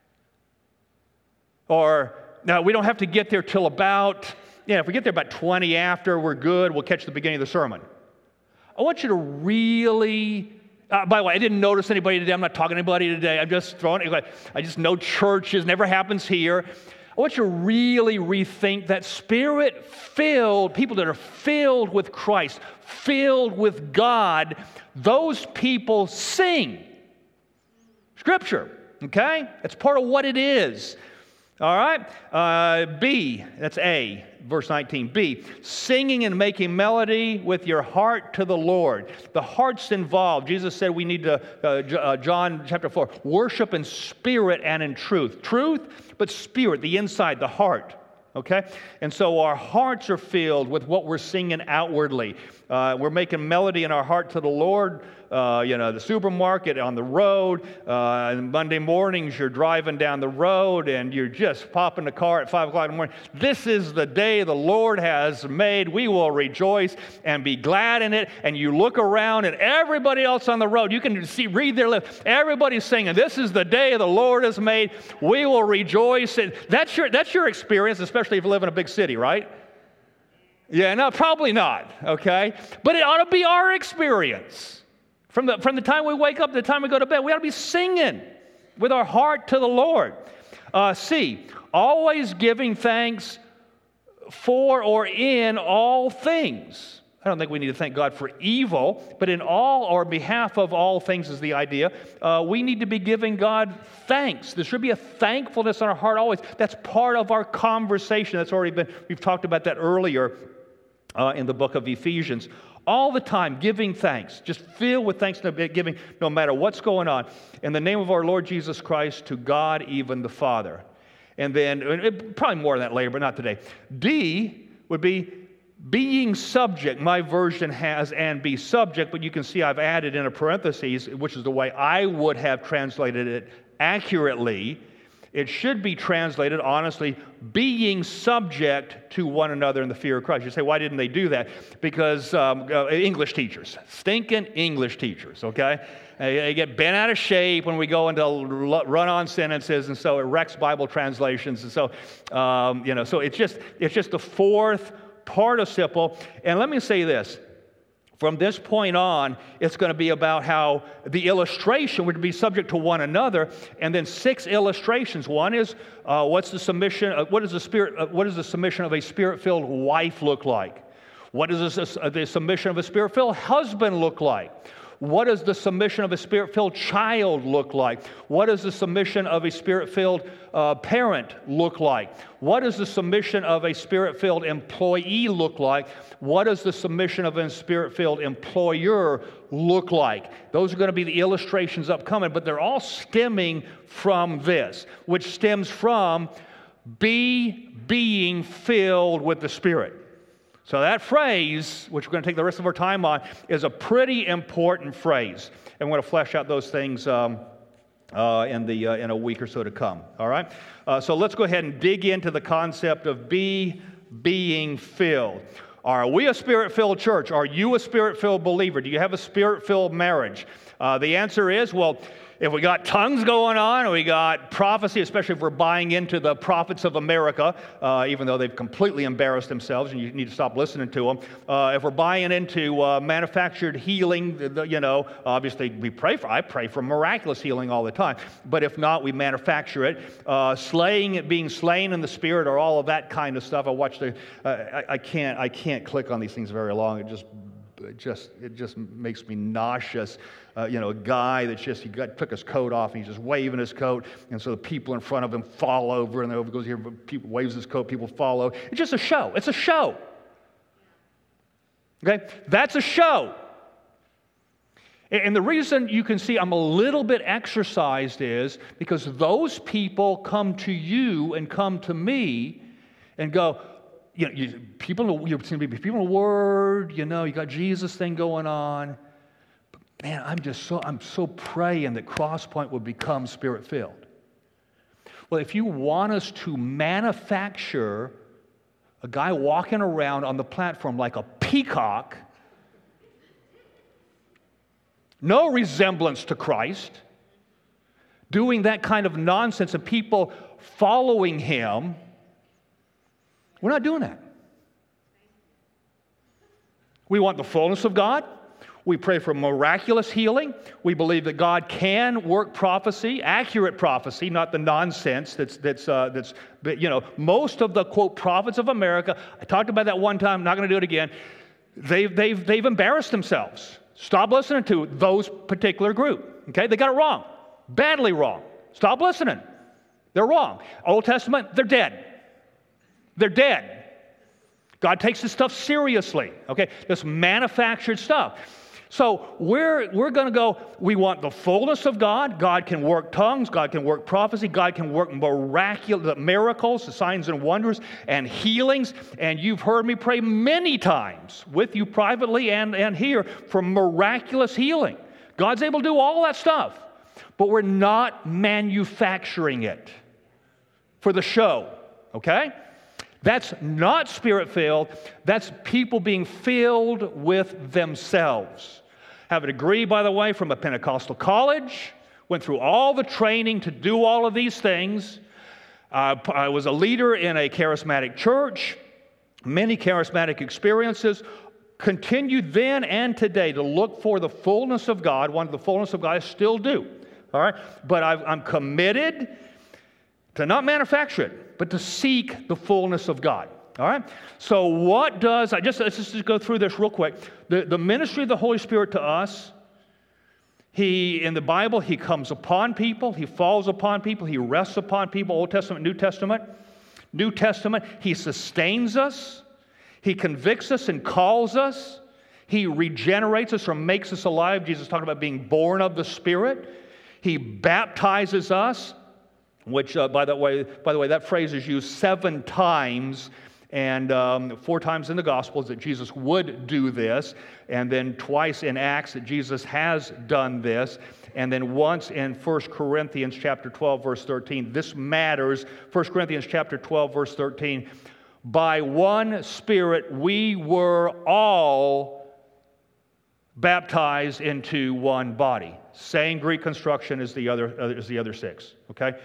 Or, now, we don't have to get there till about, you know, if we get there about twenty after, we're good, we'll catch the beginning of the sermon. I want you to really... Uh, by the way, I didn't notice anybody today. I'm not talking to anybody today. I'm just throwing it. I just know churches. Never happens here. I want you to really rethink that Spirit-filled, people that are filled with Christ, filled with God, those people sing Scripture, okay? It's part of what it is. All right? Uh, B, that's A, verse nineteen. B, singing and making melody with your heart to the Lord. The heart's involved. Jesus said we need to, uh, uh, John chapter four, worship in spirit and in truth. Truth, but spirit, the inside, the heart. Okay? And so our hearts are filled with what we're singing outwardly. Uh, we're making melody in our heart to the Lord. Uh, you know, the supermarket, on the road. Uh, and Monday mornings, you're driving down the road and you're just popping the car at five o'clock in the morning. This is the day the Lord has made. We will rejoice and be glad in it. And you look around and everybody else on the road, you can see, read their lips. Everybody's singing, this is the day the Lord has made. We will rejoice. And that's your, that's your experience, especially if you live in a big city, right? Yeah, no, probably not, okay? But it ought to be our experience. From the, from the time we wake up to the time we go to bed, we ought to be singing with our heart to the Lord. Uh, C, always giving thanks for or in all things. I don't think we need to thank God for evil, but in all or behalf of all things is the idea. Uh, we need to be giving God thanks. There should be a thankfulness in our heart always. That's part of our conversation. That's already been, we've talked about that earlier uh, in the book of Ephesians. All the time, giving thanks. Just filled with thanksgiving no matter what's going on. In the name of our Lord Jesus Christ, to God, even the Father. And then, probably more of that later, but not today. D would be being subject. My version has and be subject, but you can see I've added in a parenthesis, which is the way I would have translated it accurately. It should be translated, honestly, being subject to one another in the fear of Christ. You say, why didn't they do that? Because um, uh, English teachers, stinking English teachers, okay? They, they get bent out of shape when we go into run-on sentences, and so it wrecks Bible translations. And so, um, you know, so it's just it's just the fourth participle. And let me say this. From this point on, it's going to be about how the illustration would be subject to one another, and then six illustrations. One is uh, what's the submission? Uh, what is the spirit? Uh, what does the submission of a spirit-filled wife look like? What does this, uh, the submission of a spirit-filled husband look like? What does the submission of a spirit-filled child look like? What does the submission of a spirit-filled uh, parent look like? What does the submission of a spirit-filled employee look like? What does the submission of a spirit-filled employer look like? Those are going to be the illustrations upcoming, but they're all stemming from this, which stems from be being filled with the Spirit. So that phrase, which we're going to take the rest of our time on, is a pretty important phrase. And we're going to flesh out those things um, uh, in, the, uh, in a week or so to come. All right? Uh, so let's go ahead and dig into the concept of be being filled. Are we a Spirit-filled church? Are you a Spirit-filled believer? Do you have a Spirit-filled marriage? Uh, the answer is, well, if we got tongues going on, or we got prophecy, especially if we're buying into the prophets of America, uh, even though they've completely embarrassed themselves, and you need to stop listening to them. Uh, if we're buying into uh, manufactured healing, the, the, you know, obviously we pray for. I pray for miraculous healing all the time. But if not, we manufacture it. Uh, slaying it, being slain in the Spirit, or all of that kind of stuff. I watch the. Uh, I, I can't. I can't click on these things very long. It just. It just it just makes me nauseous. Uh, you know, a guy that just he got took his coat off and he's just waving his coat, and so the people in front of him fall over, and over goes here. People waves his coat, people fall over. It's just a show. It's a show. Okay, that's a show. And the reason you can see I'm a little bit exercised is because those people come to you and come to me and go, you know, you, people, you seem to be people in the Word, you know, you got Jesus thing going on. But man, I'm just so, I'm so praying that Crosspoint will become Spirit-filled. Well, if you want us to manufacture a guy walking around on the platform like a peacock, no resemblance to Christ, doing that kind of nonsense and people following him, we're not doing that. We want the fullness of God. We pray for miraculous healing. We believe that God can work prophecy, accurate prophecy, not the nonsense that's, that's, uh, that's you know, most of the, quote, prophets of America, I talked about that one time, I'm not going to do it again, they've, they've, they've embarrassed themselves. Stop listening to those particular group, okay? They got it wrong, badly wrong. Stop listening. They're wrong. Old Testament, they're dead. They're dead. God takes this stuff seriously, okay? This manufactured stuff. So we're, we're going to go, we want the fullness of God. God can work tongues. God can work prophecy. God can work miraculous miracles, the signs and wonders, and healings. And you've heard me pray many times with you privately and, and here for miraculous healing. God's able to do all that stuff. But we're not manufacturing it for the show, okay? That's not Spirit-filled. That's people being filled with themselves. Have a degree, by the way, from a Pentecostal college. Went through all the training to do all of these things. Uh, I was a leader in a charismatic church. Many charismatic experiences. Continued then and today to look for the fullness of God. Wanted the fullness of God. I still do. All right? But I've, I'm committed to not manufacture it, but to seek the fullness of God. All right? So what does, I just, let's just go through this real quick. The, the ministry of the Holy Spirit to us, he, in the Bible, he comes upon people, he falls upon people, he rests upon people, Old Testament, New Testament. New Testament, he sustains us, he convicts us and calls us, he regenerates us or makes us alive. Jesus talked about being born of the Spirit. He baptizes us, which, uh, by the way, by the way, that phrase is used seven times, and um, four times in the Gospels that Jesus would do this, and then twice in Acts that Jesus has done this, and then once in First Corinthians chapter twelve, verse thirteen. This matters. First Corinthians chapter twelve, verse thirteen. By one Spirit we were all baptized into one body. Same Greek construction as the other, uh, as the other six, okay?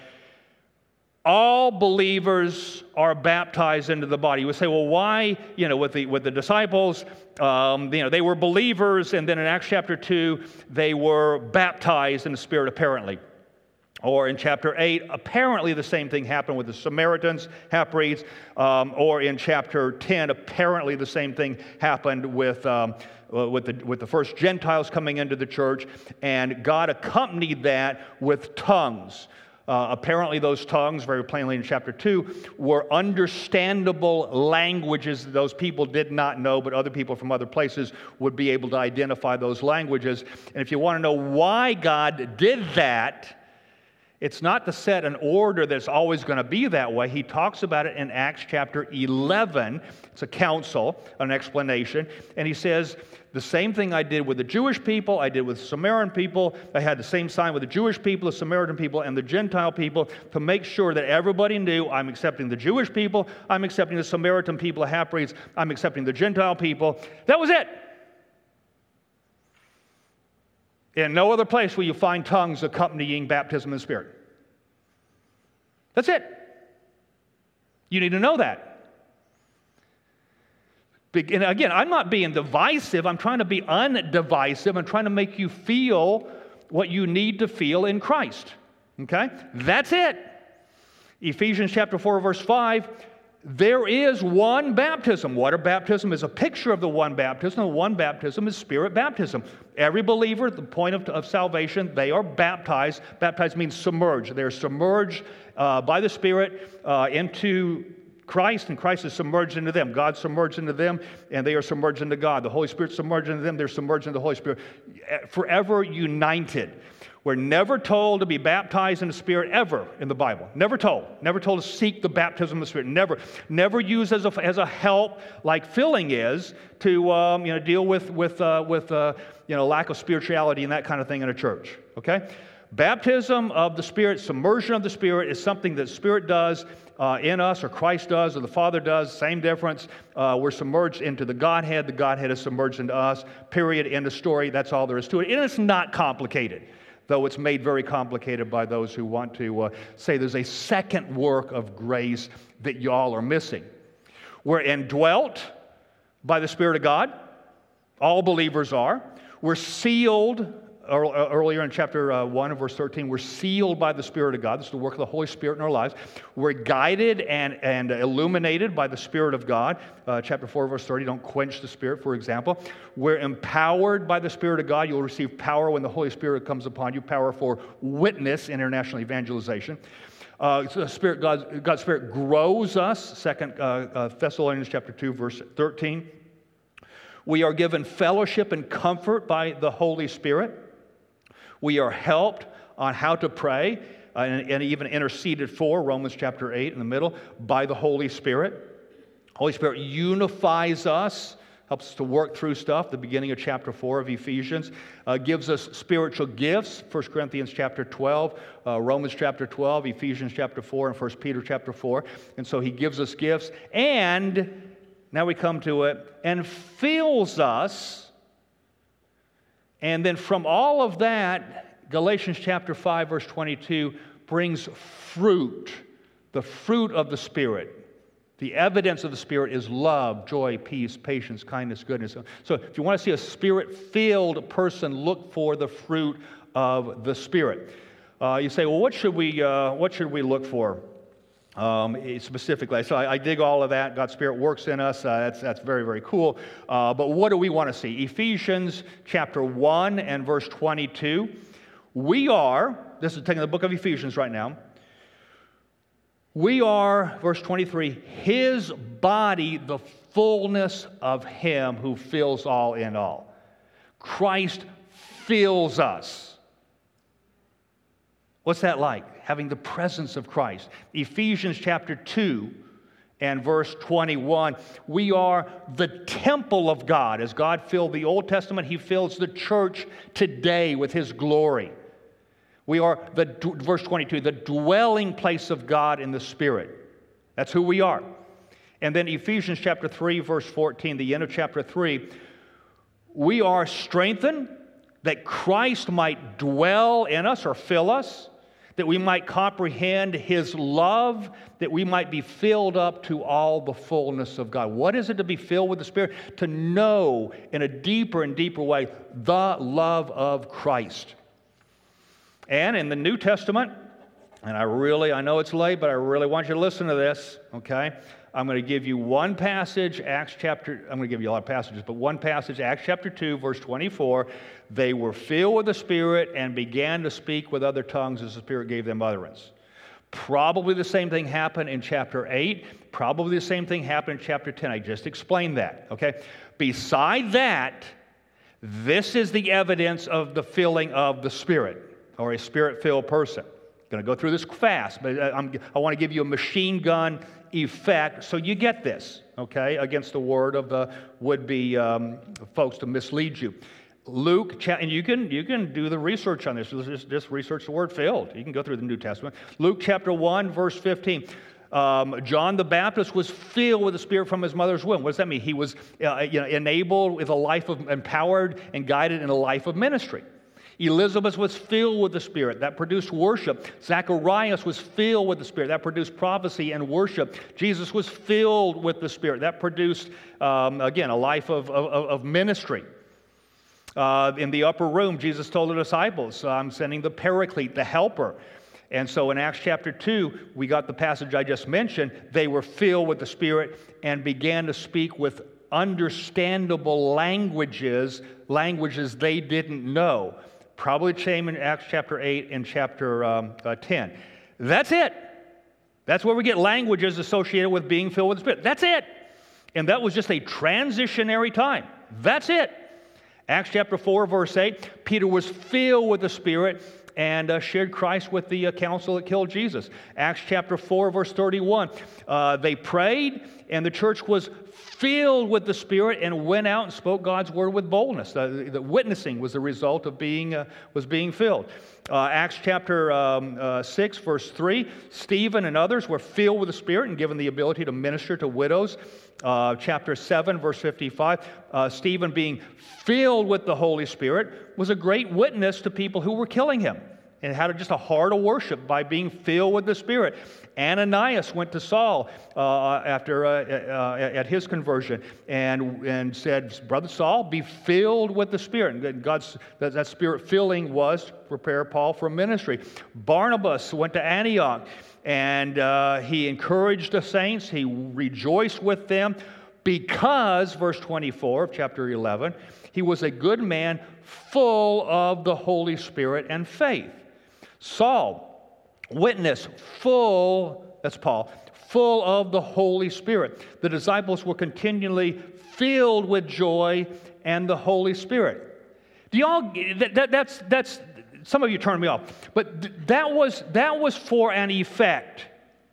All believers are baptized into the body. You would say, well, why, you know, with the with the disciples, um, you know, they were believers, and then in Acts chapter two, they were baptized in the Spirit, apparently. Or in chapter eight, apparently the same thing happened with the Samaritans, half-breeds. Um, or in chapter ten, apparently the same thing happened with um, with the with the first Gentiles coming into the church, and God accompanied that with tongues. Uh, apparently those tongues, very plainly in chapter two, were understandable languages that those people did not know, but other people from other places would be able to identify those languages. And if you want to know why God did that, it's not to set an order that's always going to be that way. He talks about it in Acts chapter eleven. It's a council, an explanation. And he says, the same thing I did with the Jewish people, I did with the Samaritan people. I had the same sign with the Jewish people, the Samaritan people, and the Gentile people to make sure that everybody knew I'm accepting the Jewish people, I'm accepting the Samaritan people, the half-breeds, I'm accepting the Gentile people. That was it. In no other place will you find tongues accompanying baptism in the Spirit. That's it. You need to know that. And again, I'm not being divisive. I'm trying to be undivisive. I'm trying to make you feel what you need to feel in Christ. Okay? That's it. Ephesians chapter four, verse five. There is one baptism. Water baptism is a picture of the one baptism. The one baptism is Spirit baptism. Every believer, at the point of, of salvation, they are baptized. Baptized means submerged. They're submerged uh, by the Spirit uh, into Christ, and Christ is submerged into them. God's submerged into them, and they are submerged into God. The Holy Spirit's submerged into them. They're submerged into the Holy Spirit. Forever united. We're never told to be baptized in the Spirit ever in the Bible. Never told. Never told to seek the baptism of the Spirit. Never. Never used as a, as a help like filling is to um, you know deal with with uh, with uh, you know lack of spirituality and that kind of thing in a church. Okay. Baptism of the Spirit, submersion of the Spirit is something that Spirit does uh, in us, or Christ does, or the Father does. Same difference. Uh, we're submerged into the Godhead. The Godhead is submerged into us. Period. End of story. That's all there is to it. And it's not complicated, though it's made very complicated by those who want to uh, say there's a second work of grace that y'all are missing. We're indwelt by the Spirit of God. All believers are. We're sealed. Earlier in chapter uh, one, verse thirteen, we're sealed by the Spirit of God. This is the work of the Holy Spirit in our lives. We're guided and, and illuminated by the Spirit of God. Uh, chapter four, verse thirty, don't quench the Spirit, for example. We're empowered by the Spirit of God. You'll receive power when the Holy Spirit comes upon you, power for witness, international evangelization. Uh, so the Spirit, God's, God's Spirit grows us. Second uh, uh, Thessalonians chapter two, verse thirteen. We are given fellowship and comfort by the Holy Spirit. We are helped on how to pray uh, and, and even interceded for, Romans chapter eight in the middle, by the Holy Spirit. Holy Spirit unifies us, helps us to work through stuff. The beginning of chapter four of Ephesians uh, gives us spiritual gifts, First Corinthians chapter twelve, uh, Romans chapter twelve, Ephesians chapter four, and First Peter chapter four. And so he gives us gifts, and now we come to it, and fills us. And then from all of that, Galatians chapter five, verse twenty-two, brings fruit, the fruit of the Spirit. The evidence of the Spirit is love, joy, peace, patience, kindness, goodness. So if you want to see a Spirit-filled person, look for the fruit of the Spirit. Uh, you say, well, what should we, uh, what should we look for? Um, specifically. So I, I dig all of that. God's Spirit works in us. Uh, that's, that's very, very cool. Uh, but what do we want to see? Ephesians chapter one and verse twenty-two. We are, this is taking the book of Ephesians right now. We are, verse twenty-three, His body, the fullness of Him who fills all in all. Christ fills us. What's that like? Having the presence of Christ. Ephesians chapter two and verse twenty-one. We are the temple of God. As God filled the Old Testament, He fills the church today with His glory. We are, the verse twenty-two, the dwelling place of God in the Spirit. That's who we are. And then Ephesians chapter three, verse fourteen, the end of chapter three. We are strengthened that Christ might dwell in us or fill us, that we might comprehend His love, that we might be filled up to all the fullness of God. What is it to be filled with the Spirit? To know in a deeper and deeper way the love of Christ. And in the New Testament, and I really, I know it's late, but I really want you to listen to this, okay? I'm going to give you one passage, Acts chapter, I'm going to give you a lot of passages, but one passage, Acts chapter two, verse twenty-four. They were filled with the Spirit and began to speak with other tongues as the Spirit gave them utterance. Probably the same thing happened in chapter eight. Probably the same thing happened in chapter ten. I just explained that, okay? Beside that, this is the evidence of the filling of the Spirit, or a Spirit-filled person. I'm going to go through this fast, but I'm, I want to give you a machine gun effect so you get this, okay, against the word of the would-be um, folks to mislead you. Luke, and you can you can do the research on this. Just, just research the word filled. You can go through the New Testament. Luke chapter one, verse fifteen. Um, John the Baptist was filled with the Spirit from his mother's womb. What does that mean? He was uh, you know, enabled with a life of, empowered and guided in a life of ministry. Elizabeth was filled with the Spirit. That produced worship. Zacharias was filled with the Spirit. That produced prophecy and worship. Jesus was filled with the Spirit. That produced, um, again, a life of, of, of ministry. Uh, in the upper room, Jesus told the disciples, I'm sending the Paraclete, the Helper. And so in Acts chapter two, we got the passage I just mentioned. They were filled with the Spirit and began to speak with understandable languages, languages they didn't know. Probably came in Acts chapter eight and chapter um, uh, ten. That's it. That's where we get languages associated with being filled with the Spirit. That's it. And that was just a transitionary time. That's it. Acts chapter four, verse eight, Peter was filled with the Spirit and uh, shared Christ with the uh, council that killed Jesus. Acts chapter four, verse thirty-one, uh, they prayed and the church was filled with the Spirit and went out and spoke God's word with boldness. Uh, the witnessing was the result of being uh, was being filled. Uh, Acts chapter um, uh, six, verse three, Stephen and others were filled with the Spirit and given the ability to minister to widows. Uh, chapter seven, verse fifty-five, uh, Stephen being filled with the Holy Spirit was a great witness to people who were killing him and had just a heart of worship by being filled with the Spirit. Ananias went to Saul uh, after uh, uh, at his conversion and, and said, Brother Saul, be filled with the Spirit. And God's, that, that Spirit filling was to prepare Paul for ministry. Barnabas went to Antioch and uh, he encouraged the saints. He rejoiced with them because, verse twenty-four of chapter eleven, he was a good man full of the Holy Spirit and faith. Saul, witness, full, that's Paul, full of the Holy Spirit. The disciples were continually filled with joy and the Holy Spirit. Do y'all, that, that, that's, that's, some of you turned me off, but th- that was, that was for an effect.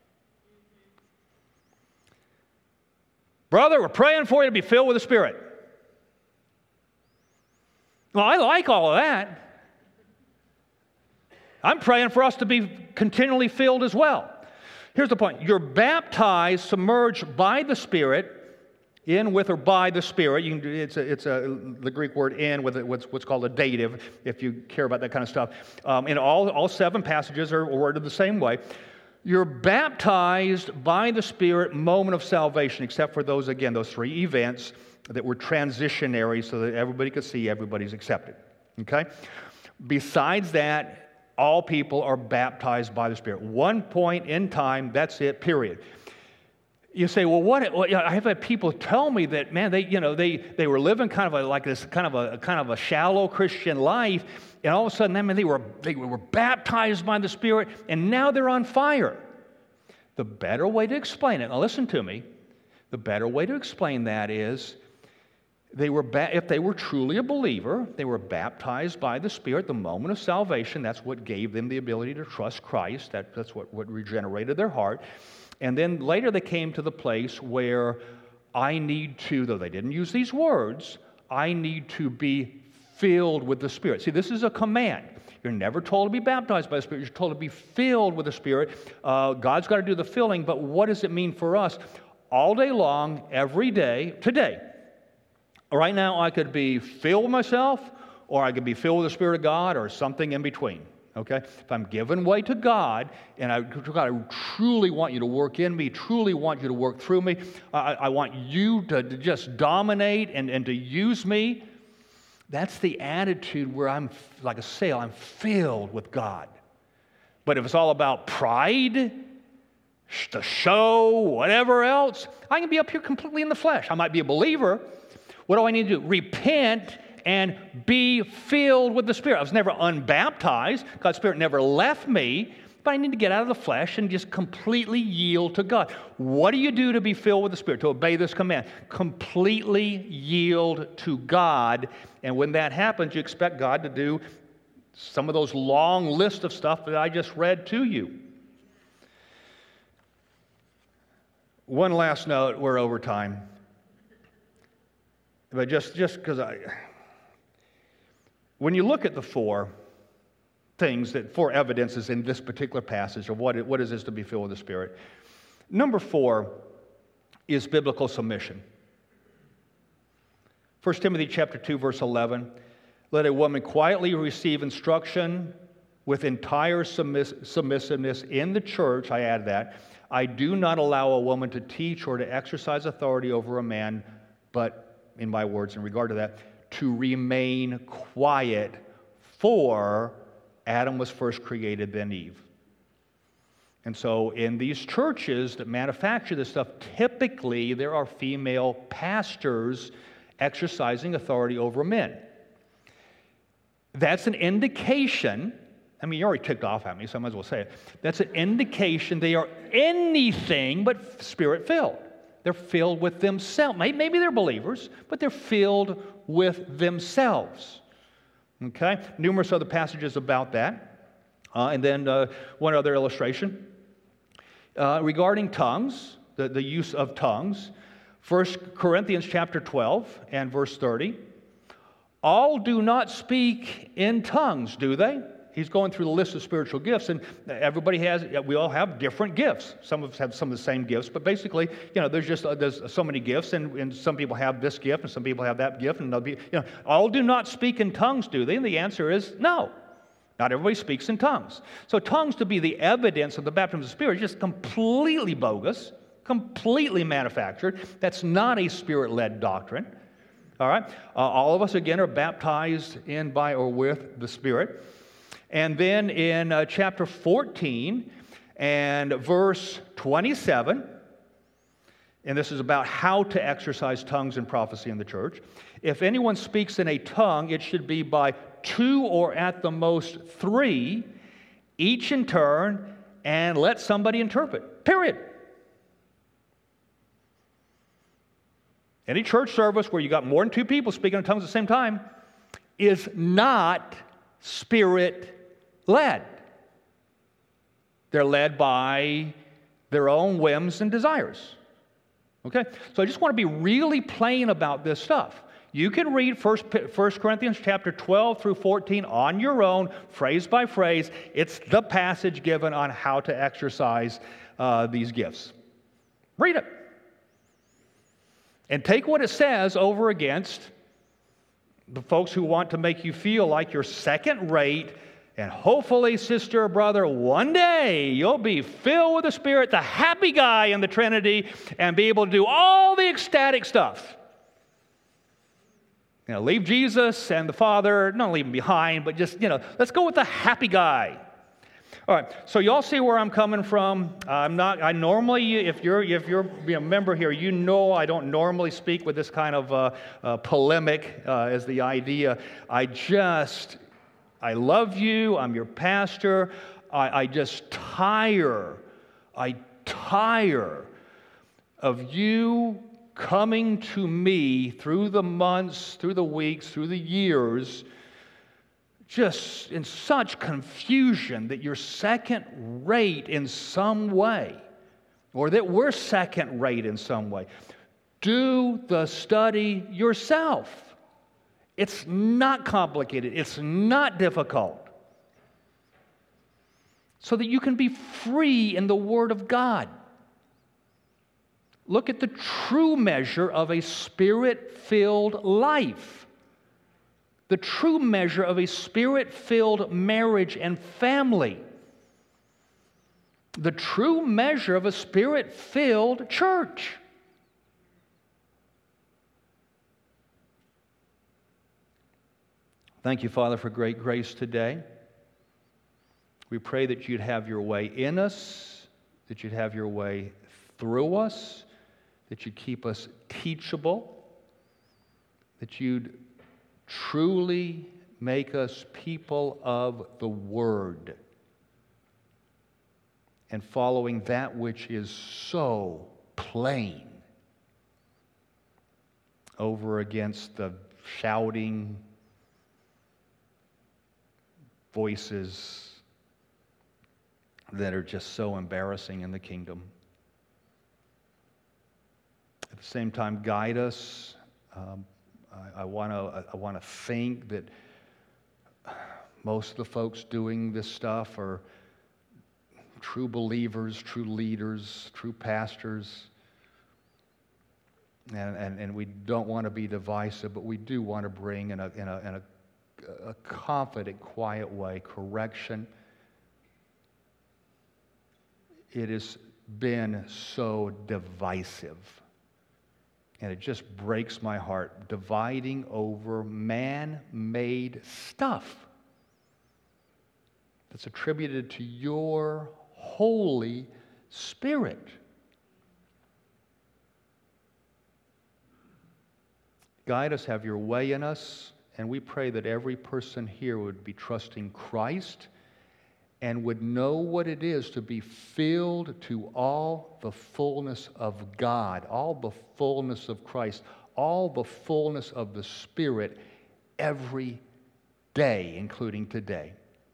Brother, we're praying for you to be filled with the Spirit. Well, I like all of that. I'm praying for us to be continually filled as well. Here's the point. You're baptized, submerged by the Spirit, in with or by the Spirit. You can, it's a, it's a, the Greek word in with what's, what's called a dative, if you care about that kind of stuff. Um, and all, all seven passages are worded the same way. You're baptized by the Spirit, moment of salvation, except for those, again, those three events that were transitionary so that everybody could see everybody's accepted. Okay? Besides that, all people are baptized by the Spirit. One point in time, that's it, period. You say, well, what? Well, I have had people tell me that, man, they, you know, they, they were living kind of a, like this, kind of a, kind of a shallow Christian life, and all of a sudden, I mean, they were, they were baptized by the Spirit, and now they're on fire. The better way to explain it, now listen to me, the better way to explain that is, they were ba- if they were truly a believer, they were baptized by the Spirit the moment of salvation. That's what gave them the ability to trust Christ. That, that's what, what regenerated their heart. And then later they came to the place where I need to, though they didn't use these words, I need to be filled with the Spirit. See, this is a command. You're never told to be baptized by the Spirit. You're told to be filled with the Spirit. Uh, God's got to do the filling, but what does it mean for us? All day long, every day, today. Right now, I could be filled with myself, or I could be filled with the Spirit of God, or something in between. Okay? If I'm giving way to God, and I, God, I truly want you to work in me, truly want you to work through me, I, I want you to, to just dominate and, and to use me, that's the attitude where I'm like a sail, I'm filled with God. But if it's all about pride, the show, whatever else, I can be up here completely in the flesh. I might be a believer. What do I need to do? Repent and be filled with the Spirit. I was never unbaptized. God's Spirit never left me, but I need to get out of the flesh and just completely yield to God. What do you do to be filled with the Spirit, to obey this command? Completely yield to God, and when that happens, you expect God to do some of those long lists of stuff that I just read to you. One last note, we're over time. But just just because I... When you look at the four things, that four evidences in this particular passage of what it, what is this to be filled with the Spirit, number four is biblical submission. First Timothy chapter two, verse eleven, let a woman quietly receive instruction with entire submiss- submissiveness in the church. I add that. I do not allow a woman to teach or to exercise authority over a man, but in my words in regard to that, to remain quiet, for Adam was first created, then Eve. And so in these churches that manufacture this stuff, typically there are female pastors exercising authority over men. That's an indication, I mean, you already ticked off at me, so I might as well say it. That's an indication they are anything but Spirit-filled. They're filled with themselves. Maybe they're believers, but they're filled with themselves. Okay? Numerous other passages about that. Uh, and then uh, one other illustration. Uh, regarding tongues, the, the use of tongues, First Corinthians chapter twelve and verse thirty. All do not speak in tongues, do they? He's going through the list of spiritual gifts, and everybody has, we all have different gifts. Some of us have some of the same gifts, but basically, you know, there's just uh, there's so many gifts, and, and some people have this gift, and some people have that gift, and be, you know, all do not speak in tongues, do they? And the answer is no. Not everybody speaks in tongues. So tongues to be the evidence of the baptism of the Spirit is just completely bogus, completely manufactured. That's not a Spirit-led doctrine. All right? Uh, all of us, again, are baptized in, by, or with the Spirit. And then in uh, chapter fourteen and verse twenty-seven, and this is about how to exercise tongues and prophecy in the church. If anyone speaks in a tongue, it should be by two or at the most three, each in turn, and let somebody interpret. Period. Any church service where you got more than two people speaking in tongues at the same time is not Spirit-led. They're led by their own whims and desires. Okay? So I just want to be really plain about this stuff. You can read First Corinthians chapter twelve through fourteen on your own, phrase by phrase. It's the passage given on how to exercise uh, these gifts. Read it. And take what it says over against the folks who want to make you feel like you're second rate, and hopefully, sister or brother, one day you'll be filled with the Spirit, the happy guy in the Trinity, and be able to do all the ecstatic stuff. You know, leave Jesus and the Father, not leave him behind, but just, you know, let's go with the happy guy. All right, so y'all see where I'm coming from. I'm not. I normally, if you're if you're a member here, you know I don't normally speak with this kind of uh, uh, polemic uh, as the idea. I just, I love you. I'm your pastor. I, I just tire. I tire of you coming to me through the months, through the weeks, through the years, just in such confusion that you're second rate in some way, or that we're second rate in some way. Do the study yourself. It's not complicated. It's not difficult. So that you can be free in the Word of God. Look at the true measure of a Spirit-filled life. The true measure of a Spirit-filled marriage and family. The true measure of a Spirit-filled church. Thank you, Father, for great grace today. We pray that you'd have your way in us, that you'd have your way through us, that you'd keep us teachable, that you'd truly make us people of the Word and following that which is so plain over against the shouting voices that are just so embarrassing in the kingdom. At the same time, guide us. Um, I want to I want to think that most of the folks doing this stuff are true believers, true leaders, true pastors. And, and, and we don't want to be divisive, but we do want to bring in a, in a, in a, a confident, quiet way correction. It has been so divisive. And it just breaks my heart, dividing over man-made stuff that's attributed to your Holy Spirit. Guide us, have your way in us, and we pray that every person here would be trusting Christ and would know what it is to be filled to all the fullness of God, all the fullness of Christ, all the fullness of the Spirit every day, including today.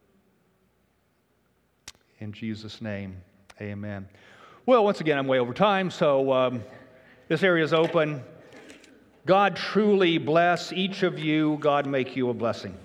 In Jesus' name, amen. Well, once again, I'm way over time, so um, this area is open. God truly bless each of you. God make you a blessing.